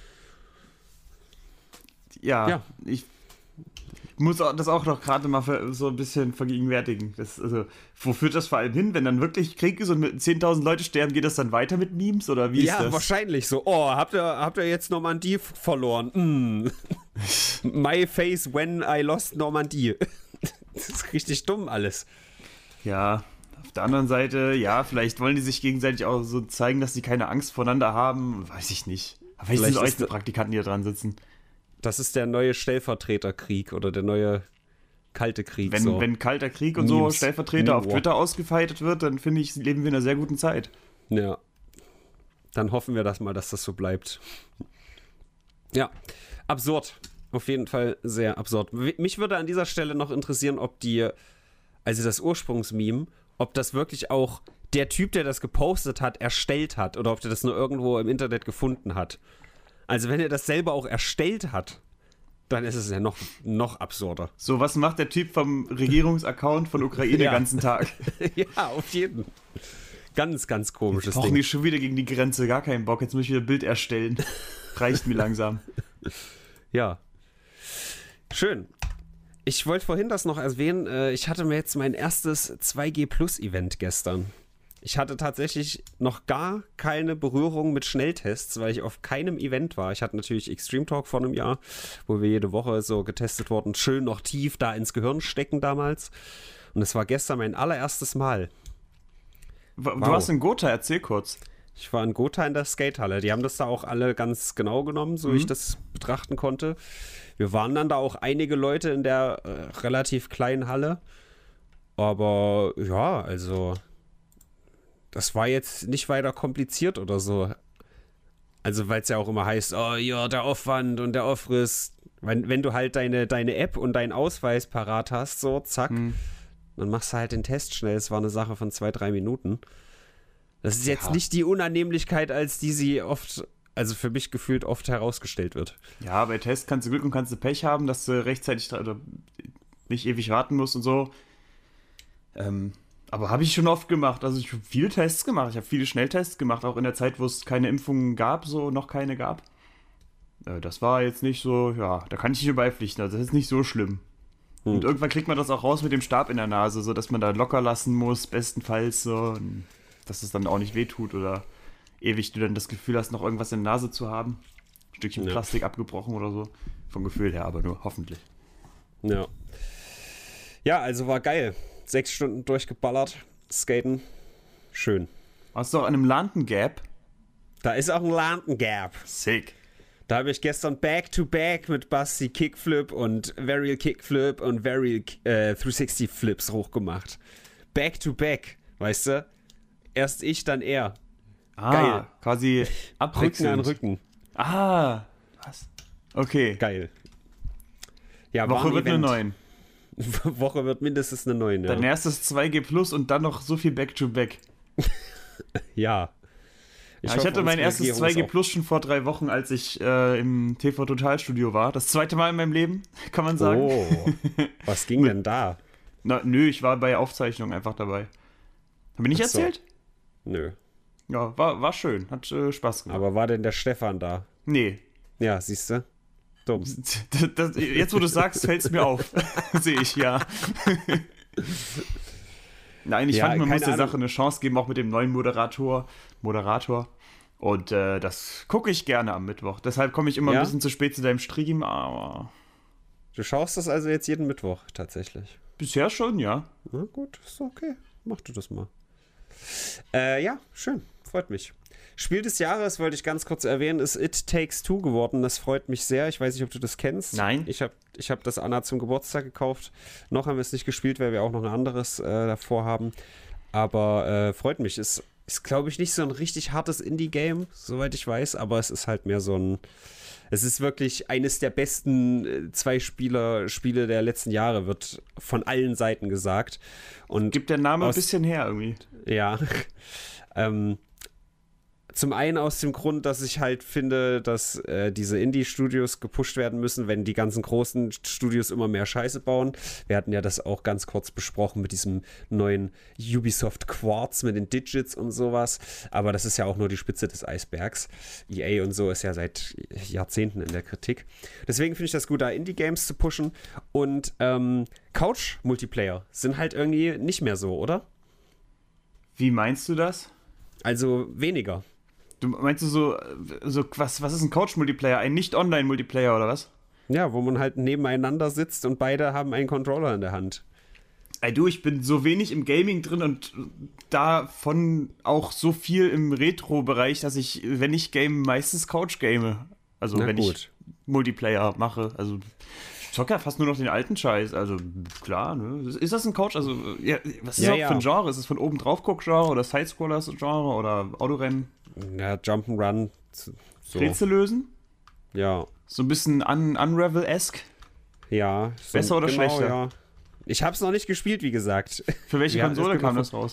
Speaker 1: Ja, ja. ich muss das auch noch gerade mal für, so ein bisschen vergegenwärtigen. Das, also, wo führt das vor allem hin? Wenn dann wirklich Krieg ist und mit zehntausend Leute sterben, geht das dann weiter mit Memes oder wie
Speaker 2: ja,
Speaker 1: ist das?
Speaker 2: Ja, wahrscheinlich so. Oh, habt ihr, habt ihr jetzt Normandie verloren? Mm. My face when I lost Normandie. Das ist richtig dumm alles.
Speaker 1: Ja, auf der anderen Seite, ja, vielleicht wollen die sich gegenseitig auch so zeigen, dass sie keine Angst voneinander haben. Weiß ich nicht. Aber vielleicht, vielleicht sind es euch die Praktikanten, die da dran sitzen.
Speaker 2: Das ist der neue Stellvertreterkrieg oder der neue kalte Krieg.
Speaker 1: Wenn,
Speaker 2: so.
Speaker 1: wenn kalter Krieg und
Speaker 2: Memes.
Speaker 1: so Stellvertreter auf Twitter ausgefeitet wird, dann finde ich, leben wir in einer sehr guten Zeit.
Speaker 2: Ja. Dann hoffen wir das mal, dass das so bleibt. Ja, absurd. Auf jeden Fall sehr absurd. Mich würde an dieser Stelle noch interessieren, ob die, also das Ursprungsmeme, ob das wirklich auch der Typ, der das gepostet hat, erstellt hat oder ob der das nur irgendwo im Internet gefunden hat. Also wenn er das selber auch erstellt hat, dann ist es ja noch, noch absurder.
Speaker 1: So, was macht der Typ vom Regierungsaccount von Ukraine
Speaker 2: ja.
Speaker 1: den ganzen Tag?
Speaker 2: Ja, auf jeden. Ganz, ganz komisches Ding.
Speaker 1: Brauchen die schon wieder gegen die Grenze, gar keinen Bock. Jetzt muss ich wieder ein Bild erstellen. Reicht mir langsam.
Speaker 2: Ja. Schön. Ich wollte vorhin das noch erwähnen. Ich hatte mir jetzt mein erstes zwei G Plus Event gestern. Ich hatte tatsächlich noch gar keine Berührung mit Schnelltests, weil ich auf keinem Event war. Ich hatte natürlich Extreme Talk vor einem Jahr, wo wir jede Woche so getestet wurden, schön noch tief da ins Gehirn stecken damals. Und es war gestern mein allererstes Mal.
Speaker 1: Du wow. warst in Gotha, erzähl kurz.
Speaker 2: Ich war in Gotha in der Skatehalle. Die haben das da auch alle ganz genau genommen, so mhm. ich das betrachten konnte. Wir waren dann da auch einige Leute in der äh, relativ kleinen Halle. Aber ja, also das war jetzt nicht weiter kompliziert oder so. Also weil es ja auch immer heißt, oh ja, der Aufwand und der Aufriss. Wenn, wenn du halt deine, deine App und deinen Ausweis parat hast, so zack, mhm. dann machst du halt den Test schnell. Es war eine Sache von zwei, drei Minuten. Das ist jetzt ja. nicht die Unannehmlichkeit, als die sie oft, also für mich gefühlt oft herausgestellt wird.
Speaker 1: Ja, bei Tests kannst du Glück und kannst du Pech haben, dass du rechtzeitig oder nicht ewig warten musst und so. Ähm, aber habe ich schon oft gemacht. Also ich habe viele Tests gemacht. Ich habe viele Schnelltests gemacht, auch in der Zeit, wo es keine Impfungen gab, so noch keine gab. Äh, das war jetzt nicht so, ja, da kann ich nicht beipflichten. Also das ist nicht so schlimm. Hm. Und irgendwann kriegt man das auch raus mit dem Stab in der Nase, so dass man da locker lassen muss, bestenfalls so, dass es dann auch nicht wehtut oder ewig du dann das Gefühl hast, noch irgendwas in der Nase zu haben. Ein Stückchen ja. Plastik abgebrochen oder so. Vom Gefühl her, aber nur hoffentlich.
Speaker 2: Ja. Ja, also war geil. Sechs Stunden durchgeballert, skaten, schön.
Speaker 1: Hast du auch an einem Lantern-Gap?
Speaker 2: Da ist auch ein Lantern-Gap.
Speaker 1: Sick.
Speaker 2: Da habe ich gestern Back-to-Back mit Basti Kickflip und Varial Kickflip und Varial äh, dreihundertsechzig Flips hochgemacht. Back-to-Back, weißt du? Erst ich, dann er.
Speaker 1: Ah, geil. Quasi abwechselnd.
Speaker 2: Rücken an Rücken.
Speaker 1: Ah, was? Okay.
Speaker 2: Geil. Ja,
Speaker 1: Woche wird eine neun.
Speaker 2: Woche wird mindestens eine neun, ja.
Speaker 1: Dein erstes zwei G plus und dann noch so viel Back-to-Back.
Speaker 2: Ja.
Speaker 1: Ich, ja, ich hatte mein erstes zwei G plus schon vor drei Wochen, als ich äh, im T V Total Studio war. Das zweite Mal in meinem Leben, kann man sagen.
Speaker 2: Oh, was ging denn da?
Speaker 1: Na, nö, ich war bei Aufzeichnungen einfach dabei. Hab ich nicht
Speaker 2: Ach so.
Speaker 1: erzählt?
Speaker 2: Nö.
Speaker 1: Ja, war, war schön, hat äh, Spaß gemacht.
Speaker 2: Aber war denn der Stefan da?
Speaker 1: Nee.
Speaker 2: Ja, siehst du? Dumm.
Speaker 1: Das, das, jetzt, wo du es sagst, fällt es mir auf. Sehe ich, ja. Nein, ich
Speaker 2: ja,
Speaker 1: fand, man muss der
Speaker 2: Ahnung.
Speaker 1: Sache eine Chance geben, auch mit dem neuen Moderator. Moderator. Und äh, das gucke ich gerne am Mittwoch. Deshalb komme ich immer
Speaker 2: ja?
Speaker 1: ein bisschen zu spät zu deinem Stream, aber...
Speaker 2: Du schaust das also jetzt jeden Mittwoch, tatsächlich?
Speaker 1: Bisher schon, ja.
Speaker 2: Na gut, ist okay. Mach du das mal. Äh, ja, schön. Freut mich. Spiel des Jahres, wollte ich ganz kurz erwähnen, ist It Takes Two geworden. Das freut mich sehr. Ich weiß nicht, ob du das kennst.
Speaker 1: Nein.
Speaker 2: Ich habe ich hab das Anna zum Geburtstag gekauft. Noch haben wir es nicht gespielt, weil wir auch noch ein anderes äh, davor haben. Aber äh, freut mich. Ist, ist glaube ich, nicht so ein richtig hartes Indie-Game, soweit ich weiß. Aber es ist halt mehr so ein... Es ist wirklich eines der besten äh, Zwei-Spieler-Spiele der letzten Jahre, wird von allen Seiten gesagt. Und
Speaker 1: gibt der Name
Speaker 2: aus,
Speaker 1: ein bisschen her irgendwie.
Speaker 2: Ja. ähm... Zum einen aus dem Grund, dass ich halt finde, dass äh, diese Indie-Studios gepusht werden müssen, wenn die ganzen großen Studios immer mehr Scheiße bauen. Wir hatten ja das auch ganz kurz besprochen mit diesem neuen Ubisoft Quartz mit den Digits und sowas. Aber das ist ja auch nur die Spitze des Eisbergs. E A und so ist ja seit Jahrzehnten in der Kritik. Deswegen finde ich das gut, da Indie-Games zu pushen. Und ähm, Couch-Multiplayer sind halt irgendwie nicht mehr so, oder?
Speaker 1: Wie meinst du das?
Speaker 2: Also weniger.
Speaker 1: Du meinst du so, so was, was ist ein Couch-Multiplayer? Ein Nicht-Online-Multiplayer oder was?
Speaker 2: Ja, wo man halt nebeneinander sitzt und beide haben einen Controller in der Hand.
Speaker 1: Ey du, ich bin so wenig im Gaming drin und davon auch so viel im Retro-Bereich, dass ich, wenn ich game, meistens Couch game. Also
Speaker 2: Na
Speaker 1: wenn
Speaker 2: gut.
Speaker 1: ich Multiplayer mache. Also ich zocke ja fast nur noch den alten Scheiß. Also klar, ne? Ist das ein Couch? Also ja, was ist
Speaker 2: Ja,
Speaker 1: das
Speaker 2: ja.
Speaker 1: für ein Genre? Ist es von oben drauf Guck-Genre oder Sidescrollers-Genre oder Autorennen?
Speaker 2: Ja, Jump'n'Run. So.
Speaker 1: Rätsel lösen?
Speaker 2: Ja.
Speaker 1: So ein bisschen un Unravel-esque?
Speaker 2: Ja. So,
Speaker 1: Besser oder
Speaker 2: genau,
Speaker 1: schlechter?
Speaker 2: Ja. Ich hab's noch nicht gespielt, wie gesagt.
Speaker 1: Für welche
Speaker 2: Ja,
Speaker 1: Konsole
Speaker 2: es gibt
Speaker 1: kam
Speaker 2: noch
Speaker 1: das raus?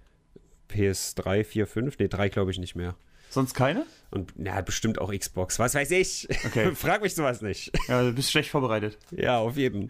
Speaker 2: P S drei, vier, fünf? Ne, drei glaube ich nicht mehr.
Speaker 1: Sonst keine?
Speaker 2: Und na, bestimmt auch Xbox. Was weiß ich?
Speaker 1: Okay.
Speaker 2: Frag mich sowas nicht.
Speaker 1: Ja, du bist schlecht vorbereitet.
Speaker 2: Ja, auf jeden.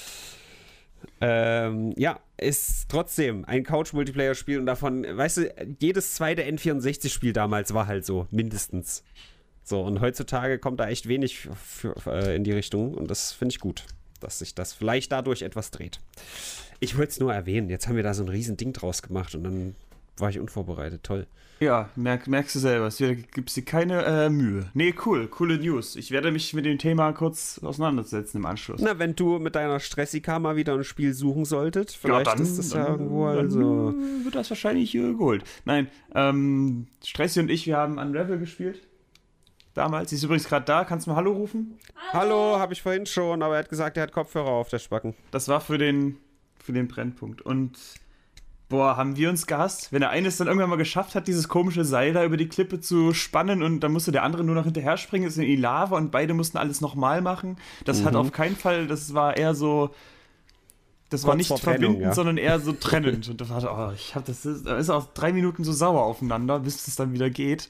Speaker 2: Ähm, ja, ist trotzdem ein Couch-Multiplayer-Spiel und davon, weißt du, jedes zweite N vierundsechzig-Spiel damals war halt so, mindestens. So, und heutzutage kommt da echt wenig für, für, äh, in die Richtung und das finde ich gut, dass sich das vielleicht dadurch etwas dreht. Ich wollte es nur erwähnen, jetzt haben wir da so ein riesen Ding draus gemacht und dann war ich unvorbereitet, toll.
Speaker 1: Ja, merk, merkst du selber, es gibt dir keine äh, Mühe. Nee, cool, coole News. Ich werde mich mit dem Thema kurz auseinandersetzen im Anschluss.
Speaker 2: Na, wenn du mit deiner Stressika mal wieder ein Spiel suchen solltet, vielleicht
Speaker 1: ja, dann,
Speaker 2: ist das ja
Speaker 1: dann,
Speaker 2: irgendwo,
Speaker 1: dann
Speaker 2: also...
Speaker 1: wird das wahrscheinlich äh, geholt. Nein, ähm, Stressi und ich, wir haben Unravel gespielt. Damals. Sie ist übrigens gerade da. Kannst du mal Hallo rufen?
Speaker 2: Hallo, habe ich vorhin schon, aber er hat gesagt, er hat Kopfhörer auf der Spacken.
Speaker 1: Das war für den, für den Brennpunkt. Und boah, haben wir uns gehasst. Wenn der eine es dann irgendwann mal geschafft hat, dieses komische Seil da über die Klippe zu spannen und dann musste der andere nur noch hinterher springen, ist in die Lava und beide mussten alles nochmal machen. Das mhm. hat auf keinen Fall, das war eher so, das Kurz war nicht verbindend, ja. sondern eher so trennend. Und das war, oh, ich hab das, ist, da ist auch drei Minuten so sauer aufeinander, bis es dann wieder geht.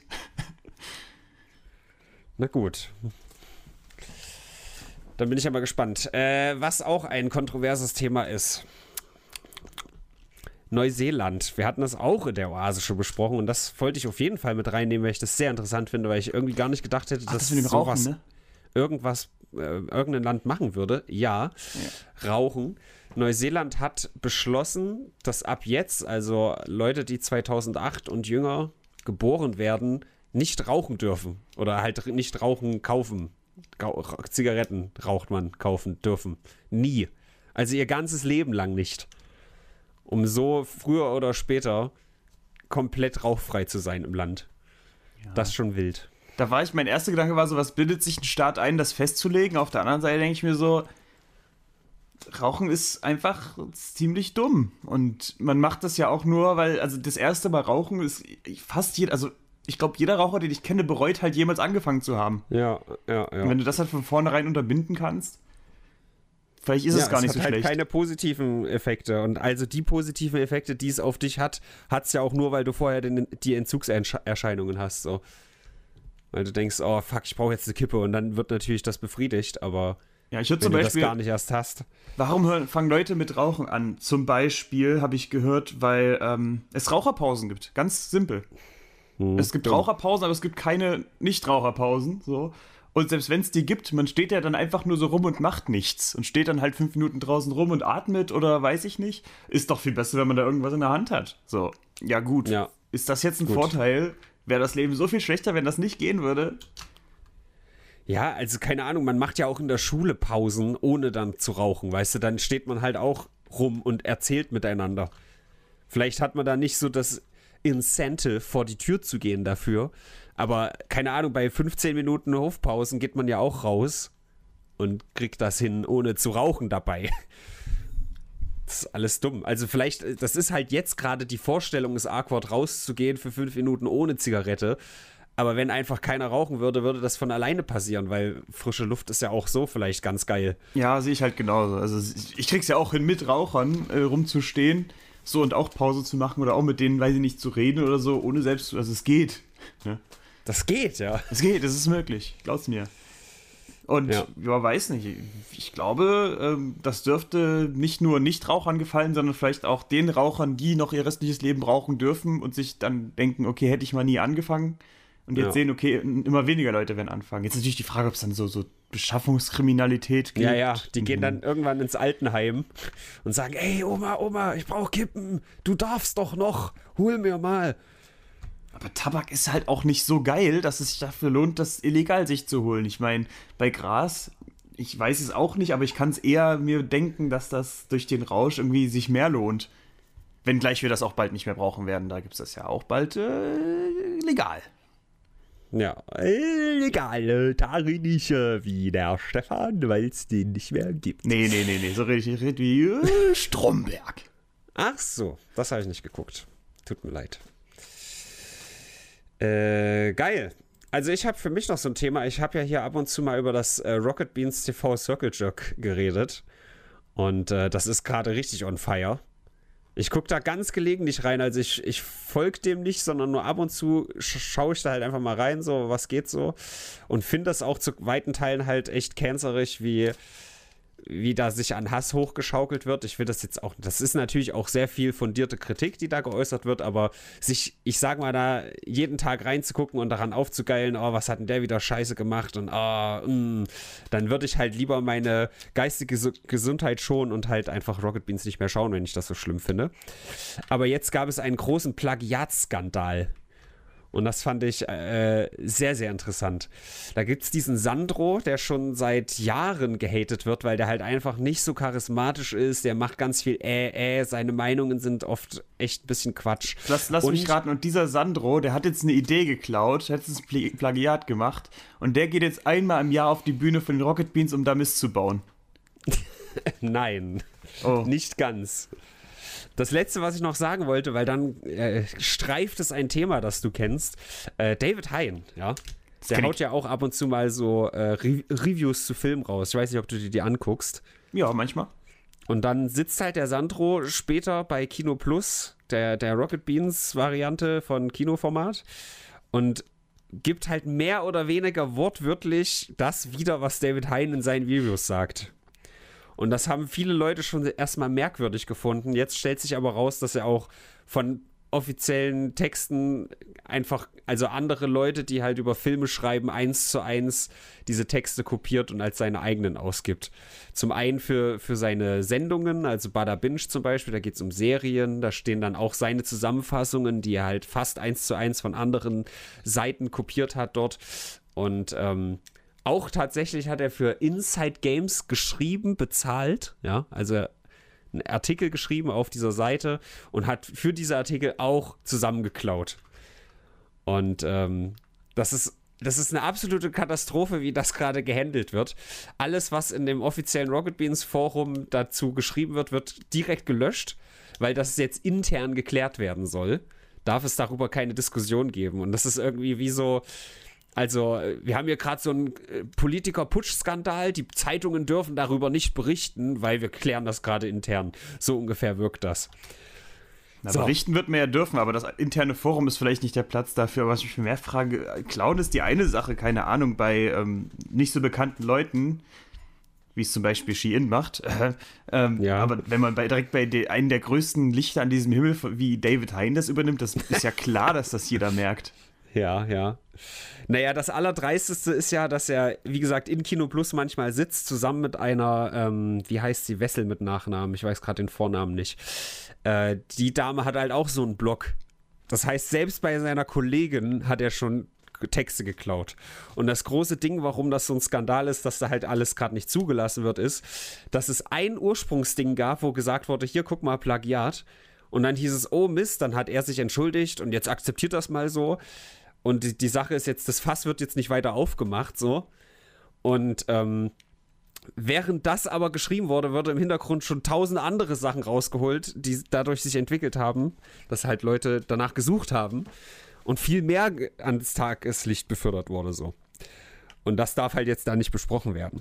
Speaker 2: Na gut. Dann bin ich ja mal gespannt. Äh, was auch ein kontroverses Thema ist. Neuseeland. Wir hatten das auch in der Oase schon besprochen und das wollte ich auf jeden Fall mit reinnehmen, weil ich das sehr interessant finde, weil ich irgendwie gar nicht gedacht hätte, Ach, dass das sowas, Rauchen, ne? irgendwas, äh, irgendein Land machen würde. Ja, ja, Rauchen. Neuseeland hat beschlossen, dass ab jetzt, also Leute, die zweitausendacht und jünger geboren werden, nicht rauchen dürfen oder halt nicht rauchen kaufen. Zigaretten raucht man kaufen dürfen. Nie. Also ihr ganzes Leben lang nicht. Um so früher oder später komplett rauchfrei zu sein im Land. Ja. Das ist schon wild.
Speaker 1: Da war ich, mein erster Gedanke war so, was bildet sich ein Staat ein, das festzulegen? Auf der anderen Seite denke ich mir so, Rauchen ist einfach ziemlich dumm. Und man macht das ja auch nur, weil, also das erste Mal Rauchen ist fast jeder, also ich glaube, jeder Raucher, den ich kenne, bereut halt jemals angefangen zu haben.
Speaker 2: Ja, ja, ja.
Speaker 1: Und wenn du das halt von vornherein unterbinden kannst, vielleicht ist ja, es gar es nicht so
Speaker 2: halt
Speaker 1: schlecht.
Speaker 2: Keine positiven Effekte. Und also die positiven Effekte, die es auf dich hat, hat es ja auch nur, weil du vorher den, die Entzugserscheinungen hast. So. Weil du denkst, oh fuck, ich brauche jetzt eine Kippe und dann wird natürlich das befriedigt, aber
Speaker 1: ja, ich wenn
Speaker 2: zum
Speaker 1: du
Speaker 2: Beispiel, das gar nicht erst hast.
Speaker 1: Warum hören, fangen Leute mit Rauchen an? Zum Beispiel habe ich gehört, weil ähm, es Raucherpausen gibt. Ganz simpel. Hm, es gibt dumm. Raucherpausen, aber es gibt keine Nicht-Raucherpausen. So. Und selbst wenn es die gibt, man steht ja dann einfach nur so rum und macht nichts. Und steht dann halt fünf Minuten draußen rum und atmet oder weiß ich nicht. Ist doch viel besser, wenn man da irgendwas in der Hand hat. So, ja gut. Ja. Ist das jetzt ein gut. Vorteil? Wäre das Leben so viel schlechter, wenn das nicht gehen würde?
Speaker 2: Ja, also keine Ahnung, man macht ja auch in der Schule Pausen, ohne dann zu rauchen, weißt du, dann steht man halt auch rum und erzählt miteinander. Vielleicht hat man da nicht so das Incentive, vor die Tür zu gehen dafür, aber keine Ahnung, bei fünfzehn Minuten Hofpausen geht man ja auch raus und kriegt das hin, ohne zu rauchen dabei. Das ist alles dumm. Also vielleicht, das ist halt jetzt gerade die Vorstellung, ist awkward, rauszugehen für fünf Minuten ohne Zigarette. Aber wenn einfach keiner rauchen würde, würde das von alleine passieren, weil frische Luft ist ja auch so vielleicht ganz geil.
Speaker 1: Ja, sehe ich halt genauso. Also ich krieg's ja auch hin, mit Rauchern äh, rumzustehen, so und auch Pause zu machen oder auch mit denen, weiß ich nicht, zu reden oder so, ohne selbst, also es geht. Ne?
Speaker 2: Das geht, ja.
Speaker 1: Es geht, es ist möglich, glaub's mir. Und, ja, ja weiß nicht, ich glaube, ähm, das dürfte nicht nur Nichtrauchern gefallen, sondern vielleicht auch den Rauchern, die noch ihr restliches Leben rauchen dürfen und sich dann denken, okay, hätte ich mal nie angefangen. Und jetzt ja. sehen, okay, immer weniger Leute werden anfangen. Jetzt natürlich die Frage, ob es dann so, so Beschaffungskriminalität gibt.
Speaker 2: Ja, ja, die mhm. gehen dann irgendwann ins Altenheim und sagen, ey, Oma, Oma, ich brauche Kippen, du darfst doch noch, hol mir mal.
Speaker 1: Aber Tabak ist halt auch nicht so geil, dass es sich dafür lohnt, das illegal sich zu holen. Ich meine, bei Gras, ich weiß es auch nicht, aber ich kann es eher mir denken, dass das durch den Rausch irgendwie sich mehr lohnt. Wenngleich wir das auch bald nicht mehr brauchen werden. Da gibt es das ja auch bald äh, legal.
Speaker 2: Ja, legal, darin nicht äh, wie der Stefan, weil es den nicht mehr gibt.
Speaker 1: Nee, nee, nee, nee, so richtig red wie äh, Stromberg.
Speaker 2: Ach so, das habe ich nicht geguckt. Tut mir leid. Äh, geil. Also ich habe für mich noch so ein Thema. Ich habe ja hier ab und zu mal über das äh, Rocket Beans T V Circle Jerk geredet. Und äh, das ist gerade richtig on fire. Ich gucke da ganz gelegentlich rein. Also ich, ich folge dem nicht, sondern nur ab und zu sch- schaue ich da halt einfach mal rein, so was geht so. Und finde das auch zu weiten Teilen halt echt cancerig, wie wie da sich an Hass hochgeschaukelt wird. Ich will das jetzt auch, das ist natürlich auch sehr viel fundierte Kritik, die da geäußert wird, aber sich, ich sag mal, da jeden Tag reinzugucken und daran aufzugeilen, oh, was hat denn der wieder Scheiße gemacht und oh, mh, dann würde ich halt lieber meine geistige Ges- Gesundheit schonen und halt einfach Rocket Beans nicht mehr schauen, wenn ich das so schlimm finde. Aber jetzt gab es einen großen Plagiatskandal. Und das fand ich äh, sehr, sehr interessant. Da gibt es diesen Sandro, der schon seit Jahren gehatet wird, weil der halt einfach nicht so charismatisch ist. Der macht ganz viel äh, äh. Seine Meinungen sind oft echt ein bisschen Quatsch.
Speaker 1: Lass, lass
Speaker 2: und,
Speaker 1: mich raten. Und dieser Sandro, der hat jetzt eine Idee geklaut, hat jetzt ein Pl- Plagiat gemacht. Und der geht jetzt einmal im Jahr auf die Bühne von den Rocket Beans, um da Mist zu bauen.
Speaker 2: Nein,
Speaker 1: oh.
Speaker 2: nicht ganz. Das Letzte, was ich noch sagen wollte, weil dann äh, streift es ein Thema, das du kennst. Äh, David Hein, ja, der haut ja auch ab und zu mal so äh, Re- Reviews zu Filmen raus. Ich weiß nicht, ob du dir die anguckst.
Speaker 1: Ja, manchmal.
Speaker 2: Und dann sitzt halt der Sandro später bei Kino Plus, der, der Rocket Beans Variante von Kinoformat, und gibt halt mehr oder weniger wortwörtlich das wieder, was David Hein in seinen Reviews sagt. Und das haben viele Leute schon erstmal merkwürdig gefunden. Jetzt stellt sich aber raus, dass er auch von offiziellen Texten einfach, also andere Leute, die halt über Filme schreiben, eins zu eins diese Texte kopiert und als seine eigenen ausgibt. Zum einen für, für seine Sendungen, also Bada Binge zum Beispiel, da geht es um Serien, da stehen dann auch seine Zusammenfassungen, die er halt fast eins zu eins von anderen Seiten kopiert hat dort. Und ähm, auch tatsächlich hat er für Inside Games geschrieben, bezahlt, ja, also einen Artikel geschrieben auf dieser Seite und hat für diese Artikel auch zusammengeklaut. Und ähm, das ist, das ist eine absolute Katastrophe, wie das gerade gehandelt wird. Alles, was in dem offiziellen Rocket Beans Forum dazu geschrieben wird, wird direkt gelöscht, weil das jetzt intern geklärt werden soll. Darf es darüber keine Diskussion geben. Und das ist irgendwie wie so... Also, wir haben hier gerade so einen äh, Politiker-Putsch-Skandal. Die Zeitungen dürfen darüber nicht berichten, weil wir klären das gerade intern. So ungefähr wirkt das.
Speaker 1: Na,
Speaker 2: so.
Speaker 1: Berichten wird man ja dürfen, aber das interne Forum ist vielleicht nicht der Platz dafür. Aber was ich mir mehr frage, Klauen ist die eine Sache, keine Ahnung, bei ähm, nicht so bekannten Leuten, wie es zum Beispiel Shein macht. Äh, ähm,
Speaker 2: ja.
Speaker 1: Aber wenn man bei, direkt bei de, einem der größten Lichter an diesem Himmel, wie David Hein das übernimmt, das ist ja klar, dass das jeder merkt.
Speaker 2: Ja, ja. Naja, das Allerdreisteste ist ja, dass er, wie gesagt, in Kino Plus manchmal sitzt, zusammen mit einer, ähm, wie heißt sie, Wessel mit Nachnamen, ich weiß gerade den Vornamen nicht. Äh, die Dame hat halt auch so einen Blog. Das heißt, selbst bei seiner Kollegin hat er schon Texte geklaut. Und das große Ding, warum das so ein Skandal ist, dass da halt alles gerade nicht zugelassen wird, ist, dass es ein Ursprungsding gab, wo gesagt wurde, hier, guck mal, Plagiat. Und dann hieß es, oh Mist, dann hat er sich entschuldigt und jetzt akzeptiert das mal so. Und die, die Sache ist jetzt, das Fass wird jetzt nicht weiter aufgemacht, so. Und ähm, während das aber geschrieben wurde, wurde im Hintergrund schon tausend andere Sachen rausgeholt, die dadurch sich entwickelt haben, dass halt Leute danach gesucht haben und viel mehr ans Tageslicht befördert wurde, so. Und das darf halt jetzt da nicht besprochen werden.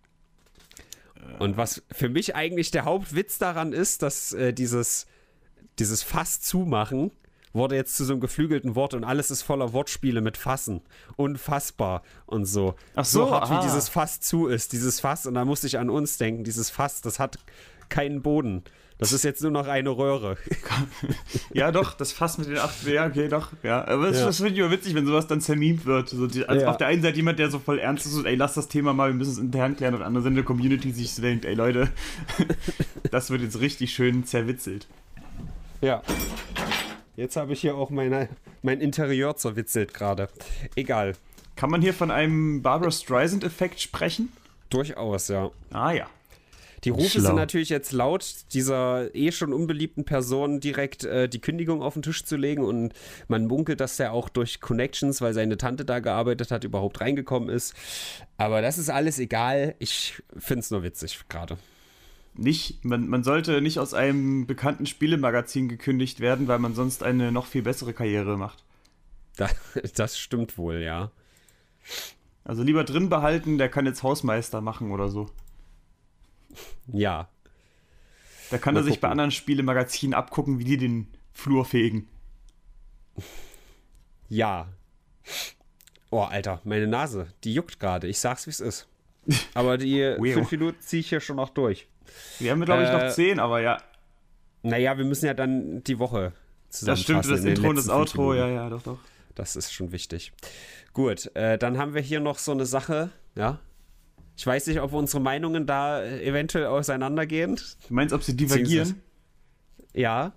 Speaker 2: Und was für mich eigentlich der Hauptwitz daran ist, dass äh, dieses, dieses Fass zumachen wurde jetzt zu so einem geflügelten Wort und alles ist voller Wortspiele mit Fassen. Unfassbar und so.
Speaker 1: Ach so,
Speaker 2: so hart
Speaker 1: aha.
Speaker 2: wie dieses Fass zu ist, dieses Fass, und da musste ich an uns denken, dieses Fass, das hat keinen Boden. Das ist jetzt nur noch eine Röhre.
Speaker 1: Ja, doch, das Fass mit den acht, ja, okay, doch, ja. Aber das,
Speaker 2: Ja.
Speaker 1: das finde ich immer witzig, wenn sowas dann zermimt wird. So die, also
Speaker 2: Ja.
Speaker 1: auf der einen Seite jemand, der so voll ernst ist und ey, lass das Thema mal, wir müssen es intern klären, und andere Seite der Community sich so denkt, ey Leute, das wird jetzt richtig schön zerwitzelt.
Speaker 2: Ja. Jetzt habe ich hier auch meine, mein Interieur zerwitzelt gerade. Egal.
Speaker 1: Kann man hier von einem Barbra Streisand-Effekt sprechen?
Speaker 2: Durchaus, ja.
Speaker 1: Ah ja.
Speaker 2: Die Rufe
Speaker 1: Schlau.
Speaker 2: sind natürlich jetzt laut, dieser eh schon unbeliebten Person direkt äh, die Kündigung auf den Tisch zu legen, und man munkelt, dass er auch durch Connections, weil seine Tante da gearbeitet hat, überhaupt reingekommen ist. Aber das ist alles egal. Ich finde es nur witzig gerade.
Speaker 1: Nicht, man, man sollte nicht aus einem bekannten Spielemagazin gekündigt werden, weil man sonst eine noch viel bessere Karriere macht.
Speaker 2: Da, das stimmt wohl, ja.
Speaker 1: Also lieber drin behalten, der kann jetzt Hausmeister machen oder so.
Speaker 2: Ja.
Speaker 1: Da kann
Speaker 2: Mal
Speaker 1: er sich
Speaker 2: gucken.
Speaker 1: bei anderen Spielemagazinen abgucken, wie die den Flur fegen.
Speaker 2: Ja. Oh, Alter, meine Nase, die juckt gerade. Ich sag's, wie es ist. Aber die
Speaker 1: Wow.
Speaker 2: fünf Minuten ziehe ich hier schon noch durch.
Speaker 1: Wir haben, glaube ich, noch
Speaker 2: Äh,
Speaker 1: zehn, aber ja.
Speaker 2: Naja, wir müssen ja dann die Woche
Speaker 1: Das stimmt,
Speaker 2: zusammenfassen.
Speaker 1: das
Speaker 2: in den
Speaker 1: Intro und das
Speaker 2: letzten fünf
Speaker 1: Outro,
Speaker 2: Minuten.
Speaker 1: ja, ja, doch, doch.
Speaker 2: Das ist schon wichtig. Gut, äh, dann haben wir hier noch so eine Sache, ja. Ich weiß nicht, ob unsere Meinungen da äh, eventuell auseinandergehen.
Speaker 1: Du meinst, ob sie divergieren?
Speaker 2: Ja.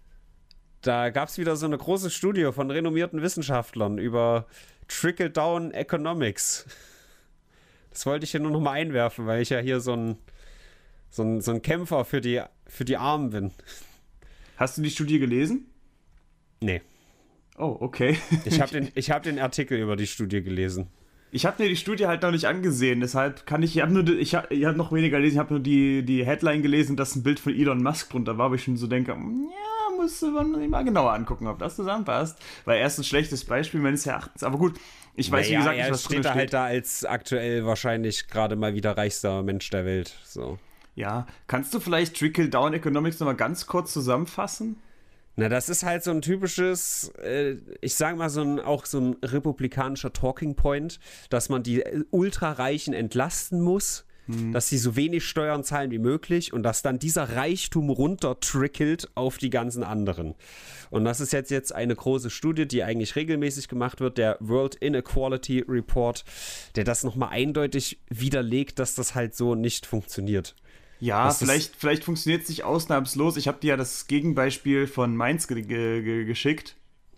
Speaker 2: Da gab es wieder so eine große Studie von renommierten Wissenschaftlern über Trickle-Down Economics. Das wollte ich hier nur noch mal einwerfen, weil ich ja hier so ein, so ein, so ein Kämpfer für die, für die Armen bin.
Speaker 1: Hast du die Studie gelesen?
Speaker 2: Nee.
Speaker 1: Oh, okay.
Speaker 2: Ich habe den, ich hab den Artikel über die Studie gelesen.
Speaker 1: Ich habe mir die Studie halt noch nicht angesehen, deshalb kann ich, ich habe nur, die- ich habe ich hab noch weniger gelesen, ich habe nur die, die Headline gelesen, dass ein Bild von Elon Musk drunter war, wo ich schon so denke, ja, musst du mal mal genauer angucken, ob das zusammenpasst, weil er ist ein schlechtes Beispiel meines Erachtens, aber gut, ich weiß,
Speaker 2: naja,
Speaker 1: wie gesagt,
Speaker 2: er
Speaker 1: nicht, was drin
Speaker 2: steht da
Speaker 1: steht.
Speaker 2: halt da als aktuell wahrscheinlich gerade mal wieder reichster Mensch der Welt. So.
Speaker 1: Ja, kannst du vielleicht Trickle-Down Economics nochmal ganz kurz zusammenfassen?
Speaker 2: Na, das ist halt so ein typisches, äh, ich sag mal, so ein, auch so ein republikanischer Talking Point, dass man die äh, Ultrareichen entlasten muss, dass sie so wenig Steuern zahlen wie möglich und dass dann dieser Reichtum runtertrickelt auf die ganzen anderen. Und das ist jetzt, jetzt eine große Studie, die eigentlich regelmäßig gemacht wird, der World Inequality Report, der das nochmal eindeutig widerlegt, dass das halt so nicht funktioniert.
Speaker 1: Ja,
Speaker 2: Das ist-
Speaker 1: vielleicht, vielleicht funktioniert es nicht ausnahmslos. Ich habe dir ja das Gegenbeispiel von Mainz ge ge ge geschickt.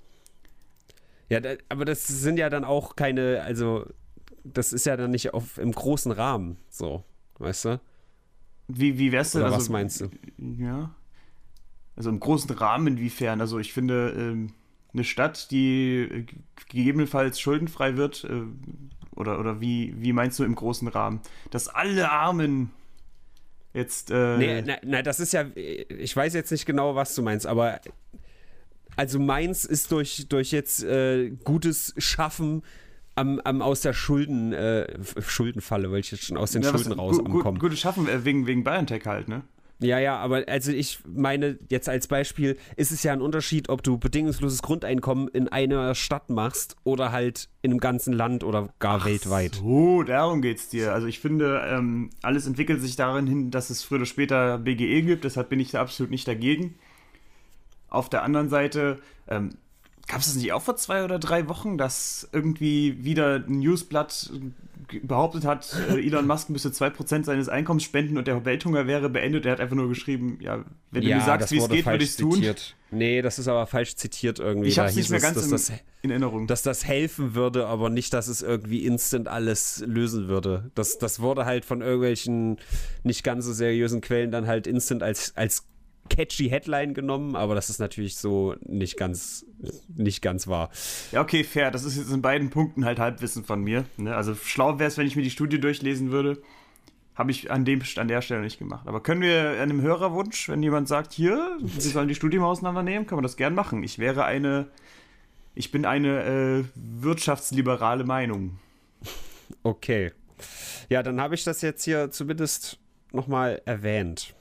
Speaker 2: Ja, da, aber das sind ja dann auch keine, also das ist ja dann nicht auf, im großen Rahmen, so, weißt du?
Speaker 1: Wie, wie wär's denn?
Speaker 2: Oder
Speaker 1: also,
Speaker 2: was meinst du?
Speaker 1: Ja. Also im großen Rahmen inwiefern? Also ich finde, ähm, eine Stadt, die äh, gegebenenfalls schuldenfrei wird, äh, oder, oder wie, wie meinst du im großen Rahmen? Dass alle Armen jetzt. Äh,
Speaker 2: Nee, na, na, das ist ja, ich weiß jetzt nicht genau, was du meinst, aber also Mainz ist durch, durch jetzt äh, gutes Schaffen am, am aus der Schulden, äh, Schuldenfalle, wollte ich jetzt schon aus den
Speaker 1: ja, was-
Speaker 2: Schulden raus
Speaker 1: gu-
Speaker 2: am
Speaker 1: gu-
Speaker 2: kommen.
Speaker 1: Gutes Schaffen äh, wegen, wegen BioNTech halt, ne?
Speaker 2: Ja, ja, aber also ich meine, jetzt als Beispiel ist es ja ein Unterschied, ob du bedingungsloses Grundeinkommen in einer Stadt machst oder halt in einem ganzen Land oder gar weltweit.
Speaker 1: So, darum geht's dir. Also ich finde, ähm, alles entwickelt sich darin hin, dass es früher oder später B G E gibt, deshalb bin ich da absolut nicht dagegen. Auf der anderen Seite, ähm, gab es das nicht auch vor zwei oder drei Wochen, dass irgendwie wieder ein Newsblatt g- behauptet hat, äh, Elon Musk müsste zwei Prozent seines Einkommens spenden und der Welthunger wäre beendet. Er hat einfach nur geschrieben, ja, wenn du mir sagst,
Speaker 2: das
Speaker 1: wie es
Speaker 2: wurde
Speaker 1: geht, würde
Speaker 2: falsch
Speaker 1: ich es tun.
Speaker 2: zitiert. Nee, das ist aber falsch zitiert irgendwie.
Speaker 1: Ich
Speaker 2: Da
Speaker 1: habe es nicht
Speaker 2: hieß
Speaker 1: mehr
Speaker 2: es,
Speaker 1: ganz
Speaker 2: dass
Speaker 1: in,
Speaker 2: das
Speaker 1: in Erinnerung.
Speaker 2: dass das helfen würde, aber nicht, dass es irgendwie instant alles lösen würde. Das, das wurde halt von irgendwelchen nicht ganz so seriösen Quellen dann halt instant als, als catchy Headline genommen, aber das ist natürlich so nicht ganz, nicht ganz wahr.
Speaker 1: Ja, okay, fair. Das ist jetzt in beiden Punkten halt Halbwissen von mir. Ne? Also schlau wäre es, wenn ich mir die Studie durchlesen würde. Habe ich an, dem, an der Stelle nicht gemacht. Aber können wir an einem Hörerwunsch, wenn jemand sagt, hier, wir sollen die Studie mal auseinandernehmen, können wir das gern machen. Ich wäre eine, ich bin eine äh, wirtschaftsliberale Meinung.
Speaker 2: Okay. Ja, dann habe ich das jetzt hier zumindest nochmal erwähnt.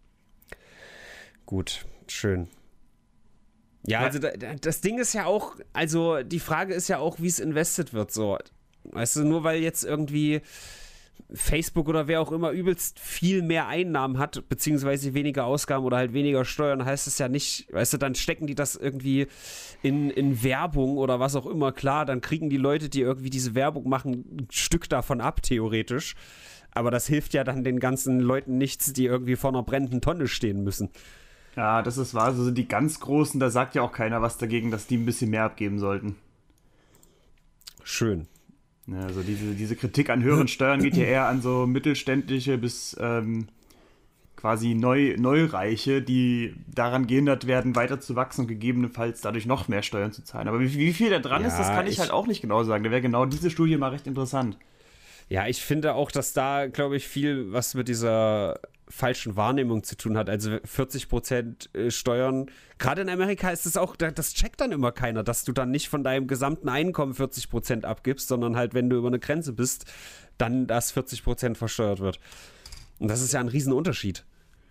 Speaker 2: Gut, schön. Ja, also da, da- das Ding ist ja auch, also die Frage ist ja auch, wie es invested wird, so. Weißt du, nur weil jetzt irgendwie Facebook oder wer auch immer übelst viel mehr Einnahmen hat, beziehungsweise weniger Ausgaben oder halt weniger Steuern, heißt es ja nicht, weißt du, dann stecken die das irgendwie in, in Werbung oder was auch immer, klar, dann kriegen die Leute, die irgendwie diese Werbung machen, ein Stück davon ab, theoretisch. Aber das hilft ja dann den ganzen Leuten nichts, die irgendwie vor einer brennenden Tonne stehen müssen.
Speaker 1: Ja, das ist wahr. Also die ganz Großen, da sagt ja auch keiner was dagegen, dass die ein bisschen mehr abgeben sollten.
Speaker 2: Schön.
Speaker 1: Ja, also diese, diese Kritik an höheren Steuern geht ja eher an so mittelständische bis ähm, quasi Neu, Neureiche, die daran gehindert werden, weiter zu wachsen und gegebenenfalls dadurch noch mehr Steuern zu zahlen. Aber wie, wie viel da dran
Speaker 2: Ja,
Speaker 1: ist, das kann ich,
Speaker 2: ich-
Speaker 1: halt auch nicht genau sagen. Da wäre genau diese Studie mal recht interessant.
Speaker 2: Ja, ich finde auch, dass da, glaube ich, viel was mit dieser falschen Wahrnehmung zu tun hat. Also vierzig Prozent Steuern. Gerade in Amerika ist es auch, da- das checkt dann immer keiner, dass du dann nicht von deinem gesamten Einkommen vierzig Prozent abgibst, sondern halt, wenn du über eine Grenze bist, dann das vierzig Prozent versteuert wird. Und das ist ja ein Riesenunterschied.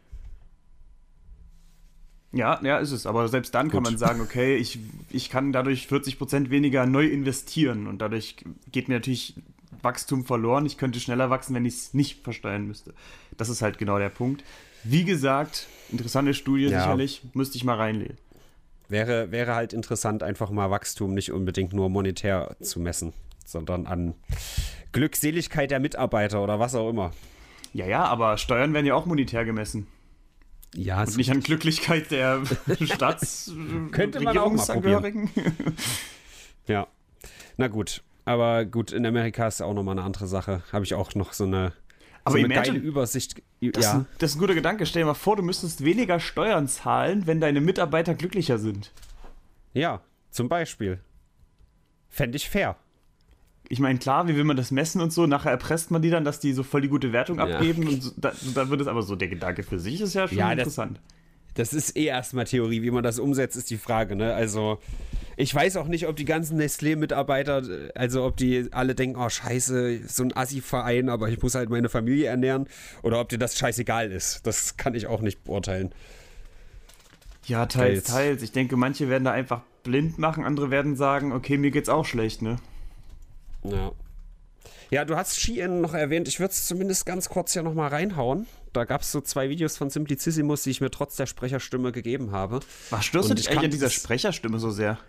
Speaker 1: Ja, ja, ist es. Aber selbst dann kann
Speaker 2: Gut.
Speaker 1: man sagen, okay, ich, ich kann dadurch vierzig Prozent weniger neu investieren und dadurch geht mir natürlich Wachstum verloren. Ich könnte schneller wachsen, wenn ich es nicht versteuern müsste. Das ist halt genau der Punkt. Wie gesagt, interessante Studie
Speaker 2: Ja.
Speaker 1: sicherlich, müsste ich mal reinlesen.
Speaker 2: Wäre, wäre halt interessant, einfach mal Wachstum nicht unbedingt nur monetär zu messen, sondern an Glückseligkeit der Mitarbeiter oder was auch immer.
Speaker 1: Ja, ja, aber Steuern werden ja auch monetär gemessen.
Speaker 2: Ja,
Speaker 1: Und nicht an Glücklichkeit der Staats-
Speaker 2: Könnte man auch mal
Speaker 1: Regierungsangehörigen.
Speaker 2: Ja, na gut. Aber gut, in Amerika ist auch nochmal eine andere Sache. Habe ich auch noch so eine,
Speaker 1: Aber
Speaker 2: so eine
Speaker 1: imagine,
Speaker 2: geile Übersicht.
Speaker 1: Das, ist
Speaker 2: Ja,
Speaker 1: ein, das ist ein guter Gedanke. Stell dir mal vor, du müsstest weniger Steuern zahlen, wenn deine Mitarbeiter glücklicher sind.
Speaker 2: ja, zum Beispiel. Fände ich fair.
Speaker 1: Ich meine, klar, wie will man das messen und so? Nachher erpresst man die dann, dass die so voll die gute Wertung
Speaker 2: Ja.
Speaker 1: abgeben. Und so, da, da wird es aber so, der Gedanke für sich ist ja schon
Speaker 2: Ja, das-
Speaker 1: interessant.
Speaker 2: Das ist eh erstmal Theorie, wie man das umsetzt, ist die Frage, ne? Also, ich weiß auch nicht, ob die ganzen Nestlé-Mitarbeiter, also ob die alle denken, oh scheiße, so ein Assi-Verein, aber ich muss halt meine Familie ernähren, oder ob dir das scheißegal ist. Das kann ich auch nicht beurteilen.
Speaker 1: Ja, teils,
Speaker 2: Teils.
Speaker 1: teils. Ich denke, manche werden da einfach blind machen, andere werden sagen, okay, mir geht's auch schlecht, ne?
Speaker 2: Ja. Ja, du hast Shein noch erwähnt. Ich würde es zumindest ganz kurz hier nochmal reinhauen. Da gab es so zwei Videos von Simplicissimus, die ich mir trotz der Sprecherstimme gegeben habe.
Speaker 1: Was störst
Speaker 2: Und
Speaker 1: du
Speaker 2: ich
Speaker 1: dich eigentlich
Speaker 2: kann
Speaker 1: an dieser
Speaker 2: das-
Speaker 1: Sprecherstimme so sehr?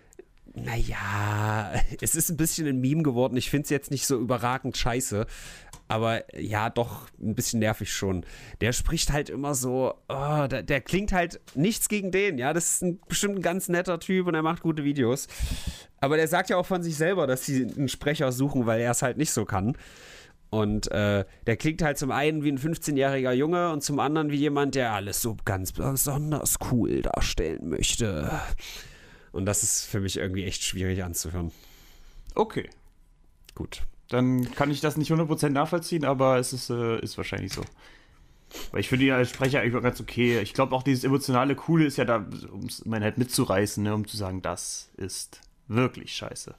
Speaker 2: Naja, es ist ein bisschen ein Meme geworden. Ich finde es jetzt nicht so überragend scheiße. Aber ja, doch, ein bisschen nervig schon. Der spricht halt immer so, oh, der, der klingt halt nichts gegen den. Ja, das ist ein, bestimmt ein ganz netter Typ und er macht gute Videos. Aber der sagt ja auch von sich selber, dass sie einen Sprecher suchen, weil er es halt nicht so kann. Und äh, der klingt halt zum einen wie ein fünfzehnjähriger Junge und zum anderen wie jemand, der alles so ganz besonders cool darstellen möchte. Und das ist für mich irgendwie echt schwierig anzuhören.
Speaker 1: Okay,
Speaker 2: Gut.
Speaker 1: dann kann ich das nicht hundert Prozent nachvollziehen, aber es ist, äh, ist wahrscheinlich so. Weil ich finde ihn als Sprecher eigentlich ganz okay. Ich glaube auch dieses emotionale Coole ist ja da, um es man halt mitzureißen, ne, um zu sagen, das ist wirklich scheiße.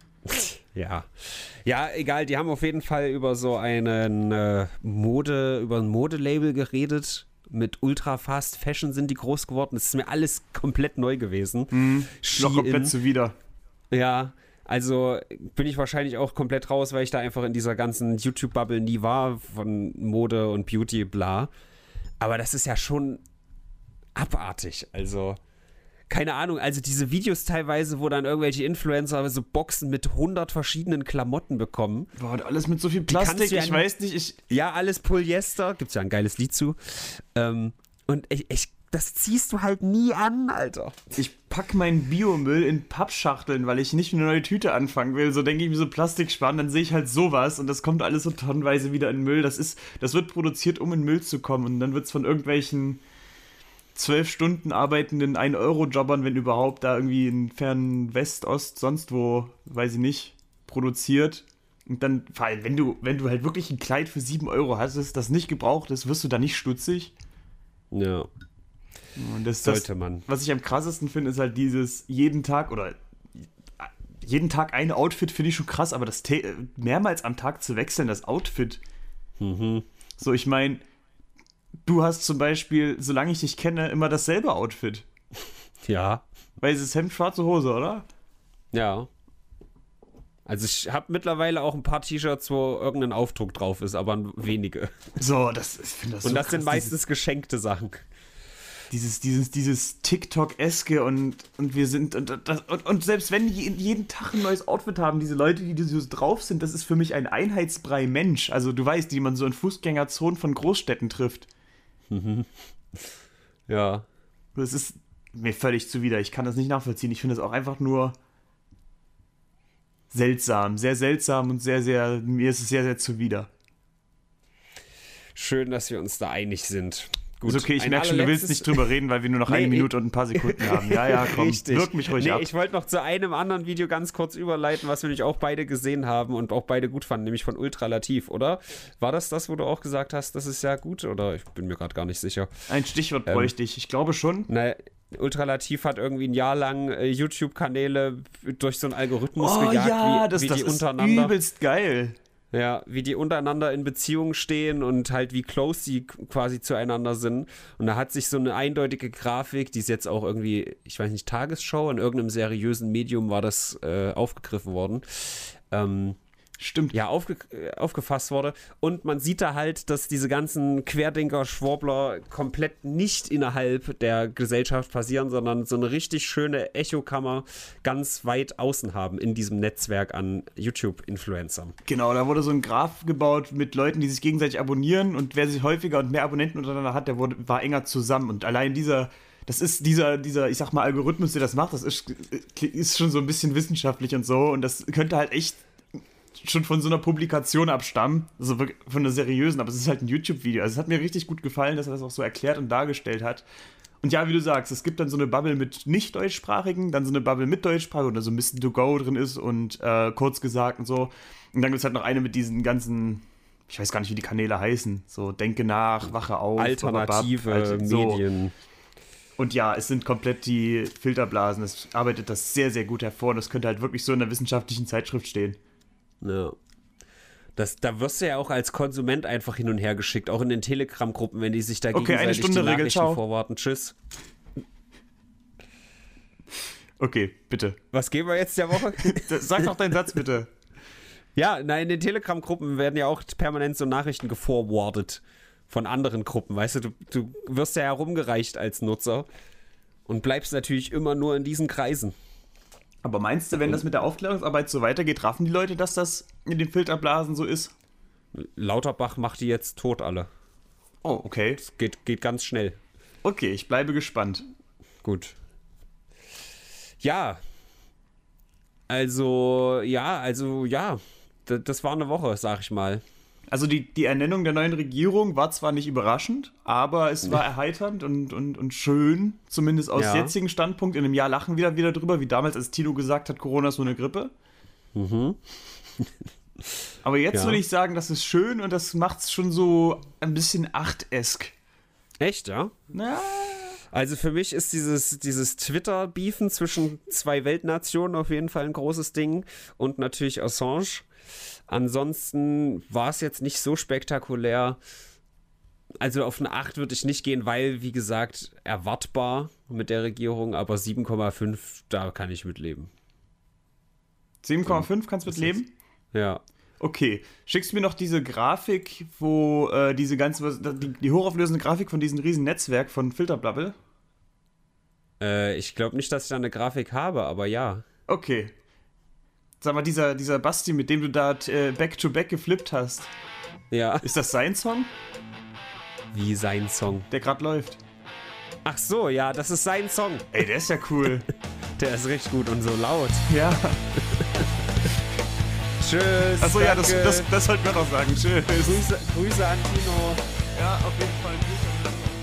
Speaker 2: Ja. Ja, egal, die haben auf jeden Fall über so einen äh, Mode, über ein Modelabel geredet. Mit Ultra Fast Fashion sind die groß geworden. Das ist mir alles komplett neu gewesen.
Speaker 1: Mhm. Noch komplett
Speaker 2: Shein.
Speaker 1: zuwider.
Speaker 2: Ja, also bin ich wahrscheinlich auch komplett raus, weil ich da einfach in dieser ganzen YouTube-Bubble nie war, von Mode und Beauty, bla. Aber das ist ja schon abartig, also keine Ahnung, also diese Videos teilweise, wo dann irgendwelche Influencer so Boxen mit hundert verschiedenen Klamotten bekommen.
Speaker 1: Boah, und alles mit so viel
Speaker 2: kannst
Speaker 1: Plastik,
Speaker 2: du ja
Speaker 1: ich
Speaker 2: nicht-
Speaker 1: weiß nicht, ich,
Speaker 2: Ja, alles Polyester, gibt's ja ein geiles Lied zu. Ähm, und ich, ich, das ziehst du halt nie an, Alter.
Speaker 1: ich pack meinen Biomüll in Pappschachteln, weil ich nicht eine neue Tüte anfangen will. So denke ich mir so Plastik sparen, dann sehe ich halt sowas und das kommt alles so tonnenweise wieder in Müll. Das ist, das wird produziert, um in Müll zu kommen und dann wird es von irgendwelchen zwölf Stunden arbeitenden ein Euro Jobbern, wenn überhaupt, da irgendwie in fernen West, Ost, sonst wo, weiß ich nicht, produziert. Und dann, vor allem, wenn du, wenn du halt wirklich ein Kleid für sieben Euro hast, das nicht gebraucht ist, wirst du da nicht stutzig.
Speaker 2: Ja,
Speaker 1: Und das,
Speaker 2: sollte
Speaker 1: das,
Speaker 2: man.
Speaker 1: Was ich am krassesten finde, ist halt dieses jeden Tag oder jeden Tag ein Outfit finde ich schon krass, aber das te- mehrmals am Tag zu wechseln, das Outfit.
Speaker 2: Mhm.
Speaker 1: So, ich meine, du hast zum Beispiel, solange ich dich kenne, immer dasselbe Outfit.
Speaker 2: Ja,
Speaker 1: Weißes Hemd, schwarze Hose, oder?
Speaker 2: ja. Also ich habe mittlerweile auch ein paar T-Shirts, wo irgendein Aufdruck drauf ist, aber wenige.
Speaker 1: So, das, ich finde das
Speaker 2: Und
Speaker 1: so
Speaker 2: das
Speaker 1: krass,
Speaker 2: sind meistens geschenkte Sachen.
Speaker 1: Dieses, dieses, dieses TikTok-eske und, und wir sind, und, das, und, und selbst wenn die jeden Tag ein neues Outfit haben, diese Leute, die so drauf sind, das ist für mich ein Einheitsbrei Mensch. Also du weißt, die man so in Fußgängerzonen von Großstädten trifft.
Speaker 2: Ja.
Speaker 1: Das ist mir völlig zuwider. Ich kann das nicht nachvollziehen. Ich finde das auch einfach nur seltsam. Sehr seltsam und sehr, sehr, mir ist es sehr, sehr zuwider.
Speaker 2: Schön, dass wir uns da einig sind. Gut,
Speaker 1: Ist okay, ich
Speaker 2: ein
Speaker 1: merke schon, du willst
Speaker 2: allerletztes-
Speaker 1: nicht drüber reden, weil wir nur noch
Speaker 2: Nee,
Speaker 1: eine
Speaker 2: ich-
Speaker 1: Minute und ein paar Sekunden haben. Ja, ja, komm,
Speaker 2: Richtig.
Speaker 1: wirk mich ruhig
Speaker 2: nee,
Speaker 1: ab.
Speaker 2: Ich wollte noch zu einem anderen Video ganz kurz überleiten, was wir nämlich auch beide gesehen haben und auch beide gut fanden, nämlich von Ultralativ, oder? War das das, wo du auch gesagt hast, das ist ja gut? Oder ich bin mir gerade gar nicht sicher.
Speaker 1: Ein Stichwort
Speaker 2: Ähm,
Speaker 1: bräuchte ich. Ich glaube schon.
Speaker 2: Na, Ultralativ hat irgendwie ein Jahr lang äh, YouTube-Kanäle durch so einen Algorithmus
Speaker 1: Oh
Speaker 2: gejagt,
Speaker 1: ja,
Speaker 2: wie,
Speaker 1: das,
Speaker 2: wie
Speaker 1: das
Speaker 2: die
Speaker 1: ist
Speaker 2: untereinander.
Speaker 1: übelst geil.
Speaker 2: Ja, wie die untereinander in Beziehungen stehen und halt wie close sie quasi zueinander sind. Und da hat sich so eine eindeutige Grafik, die ist jetzt auch irgendwie, ich weiß nicht, Tagesschau, in irgendeinem seriösen Medium war das äh, aufgegriffen worden. Ähm,
Speaker 1: Stimmt.
Speaker 2: ja, aufge äh, aufgefasst wurde. Und man sieht da halt, dass diese ganzen Querdenker, Schwurbler komplett nicht innerhalb der Gesellschaft passieren, sondern so eine richtig schöne Echokammer ganz weit außen haben in diesem Netzwerk an YouTube-Influencern.
Speaker 1: Genau, da wurde so ein Graph gebaut mit Leuten, die sich gegenseitig abonnieren und wer sich häufiger und mehr Abonnenten untereinander hat, der wurde, war enger zusammen. Und allein dieser, das ist dieser, dieser, ich sag mal, Algorithmus, der das macht, das ist, ist schon so ein bisschen wissenschaftlich und so und das könnte halt echt schon von so einer Publikation abstammen, also wirklich von einer seriösen, aber es ist halt ein YouTube-Video. Also es hat mir richtig gut gefallen, dass er das auch so erklärt und dargestellt hat. Und ja, wie du sagst, es gibt dann so eine Bubble mit nicht-deutschsprachigen, dann so eine Bubble mit deutschsprachigen, oder so ein bisschen To-Go drin ist und äh, kurz gesagt und so. Und dann gibt es halt noch eine mit diesen ganzen, ich weiß gar nicht, wie die Kanäle heißen, so Denke nach, Wache auf.
Speaker 2: Alternative
Speaker 1: babab, so.
Speaker 2: Medien.
Speaker 1: Und ja, es sind komplett die Filterblasen, es arbeitet das sehr, sehr gut hervor und das könnte halt wirklich so in einer wissenschaftlichen Zeitschrift stehen.
Speaker 2: Ja. Das, da wirst du ja auch als Konsument einfach hin und her geschickt, auch in den Telegram-Gruppen, wenn die sich da
Speaker 1: Okay,
Speaker 2: gegenseitig
Speaker 1: eine Stunde
Speaker 2: die
Speaker 1: Regel,
Speaker 2: Nachrichten
Speaker 1: ciao.
Speaker 2: vorwarten. Tschüss.
Speaker 1: Okay, bitte.
Speaker 2: Was geben wir jetzt der Woche?
Speaker 1: Sag doch deinen Satz, bitte.
Speaker 2: Ja, na, in den Telegram-Gruppen werden ja auch permanent so Nachrichten geforwardet von anderen Gruppen, weißt du? Du, du wirst ja herumgereicht als Nutzer und bleibst natürlich immer nur in diesen Kreisen.
Speaker 1: Aber meinst du, wenn das mit der Aufklärungsarbeit so weitergeht, raffen die Leute, dass das in den Filterblasen so ist?
Speaker 2: Lauterbach macht die jetzt tot alle.
Speaker 1: Oh, okay.
Speaker 2: Das geht, geht ganz schnell.
Speaker 1: Okay, ich bleibe gespannt.
Speaker 2: Gut. Ja. Also, ja, also, ja. D- das war eine Woche, sag ich mal.
Speaker 1: Also die, die Ernennung der neuen Regierung war zwar nicht überraschend, aber es war erheiternd und, und, und schön, zumindest aus
Speaker 2: Ja.
Speaker 1: jetzigen Standpunkt. In einem Jahr lachen wir wieder drüber, wie damals, als Tilo gesagt hat, Corona ist nur eine Grippe.
Speaker 2: Mhm.
Speaker 1: Aber jetzt
Speaker 2: Ja.
Speaker 1: würde ich sagen, das ist schön und das macht es schon so ein bisschen achtesk.
Speaker 2: Echt, ja?
Speaker 1: Na,
Speaker 2: Also für mich ist dieses, dieses Twitter-Beefen zwischen zwei Weltnationen auf jeden Fall ein großes Ding und natürlich Assange. Ansonsten war es jetzt nicht so spektakulär. Also auf eine acht würde ich nicht gehen, weil, wie gesagt, erwartbar mit der Regierung, aber sieben Komma fünf, da kann ich mitleben.
Speaker 1: sieben Komma fünf kannst du mit leben?
Speaker 2: Ja.
Speaker 1: Okay, schickst du mir noch diese Grafik, wo äh, diese ganze, die, die hochauflösende Grafik von diesem riesen Netzwerk von Filterbubble?
Speaker 2: Äh, ich glaube nicht, dass ich da eine Grafik habe, aber ja.
Speaker 1: Okay. Sag mal, dieser, dieser Basti, mit dem du da äh, Back-to-Back geflippt hast,
Speaker 2: Ja.
Speaker 1: ist das sein Song,
Speaker 2: Wie sein Song.
Speaker 1: der gerade läuft?
Speaker 2: Ach so, ja, das ist sein Song.
Speaker 1: Ey, der ist ja cool.
Speaker 2: Der ist richtig gut und so laut.
Speaker 1: Ja.
Speaker 2: Tschüss.
Speaker 1: Achso, ja, das,
Speaker 2: danke.
Speaker 1: das, das sollten wir noch sagen. Tschüss.
Speaker 2: Grüße, Grüße an Tino.
Speaker 1: Ja, auf jeden Fall. Grüße.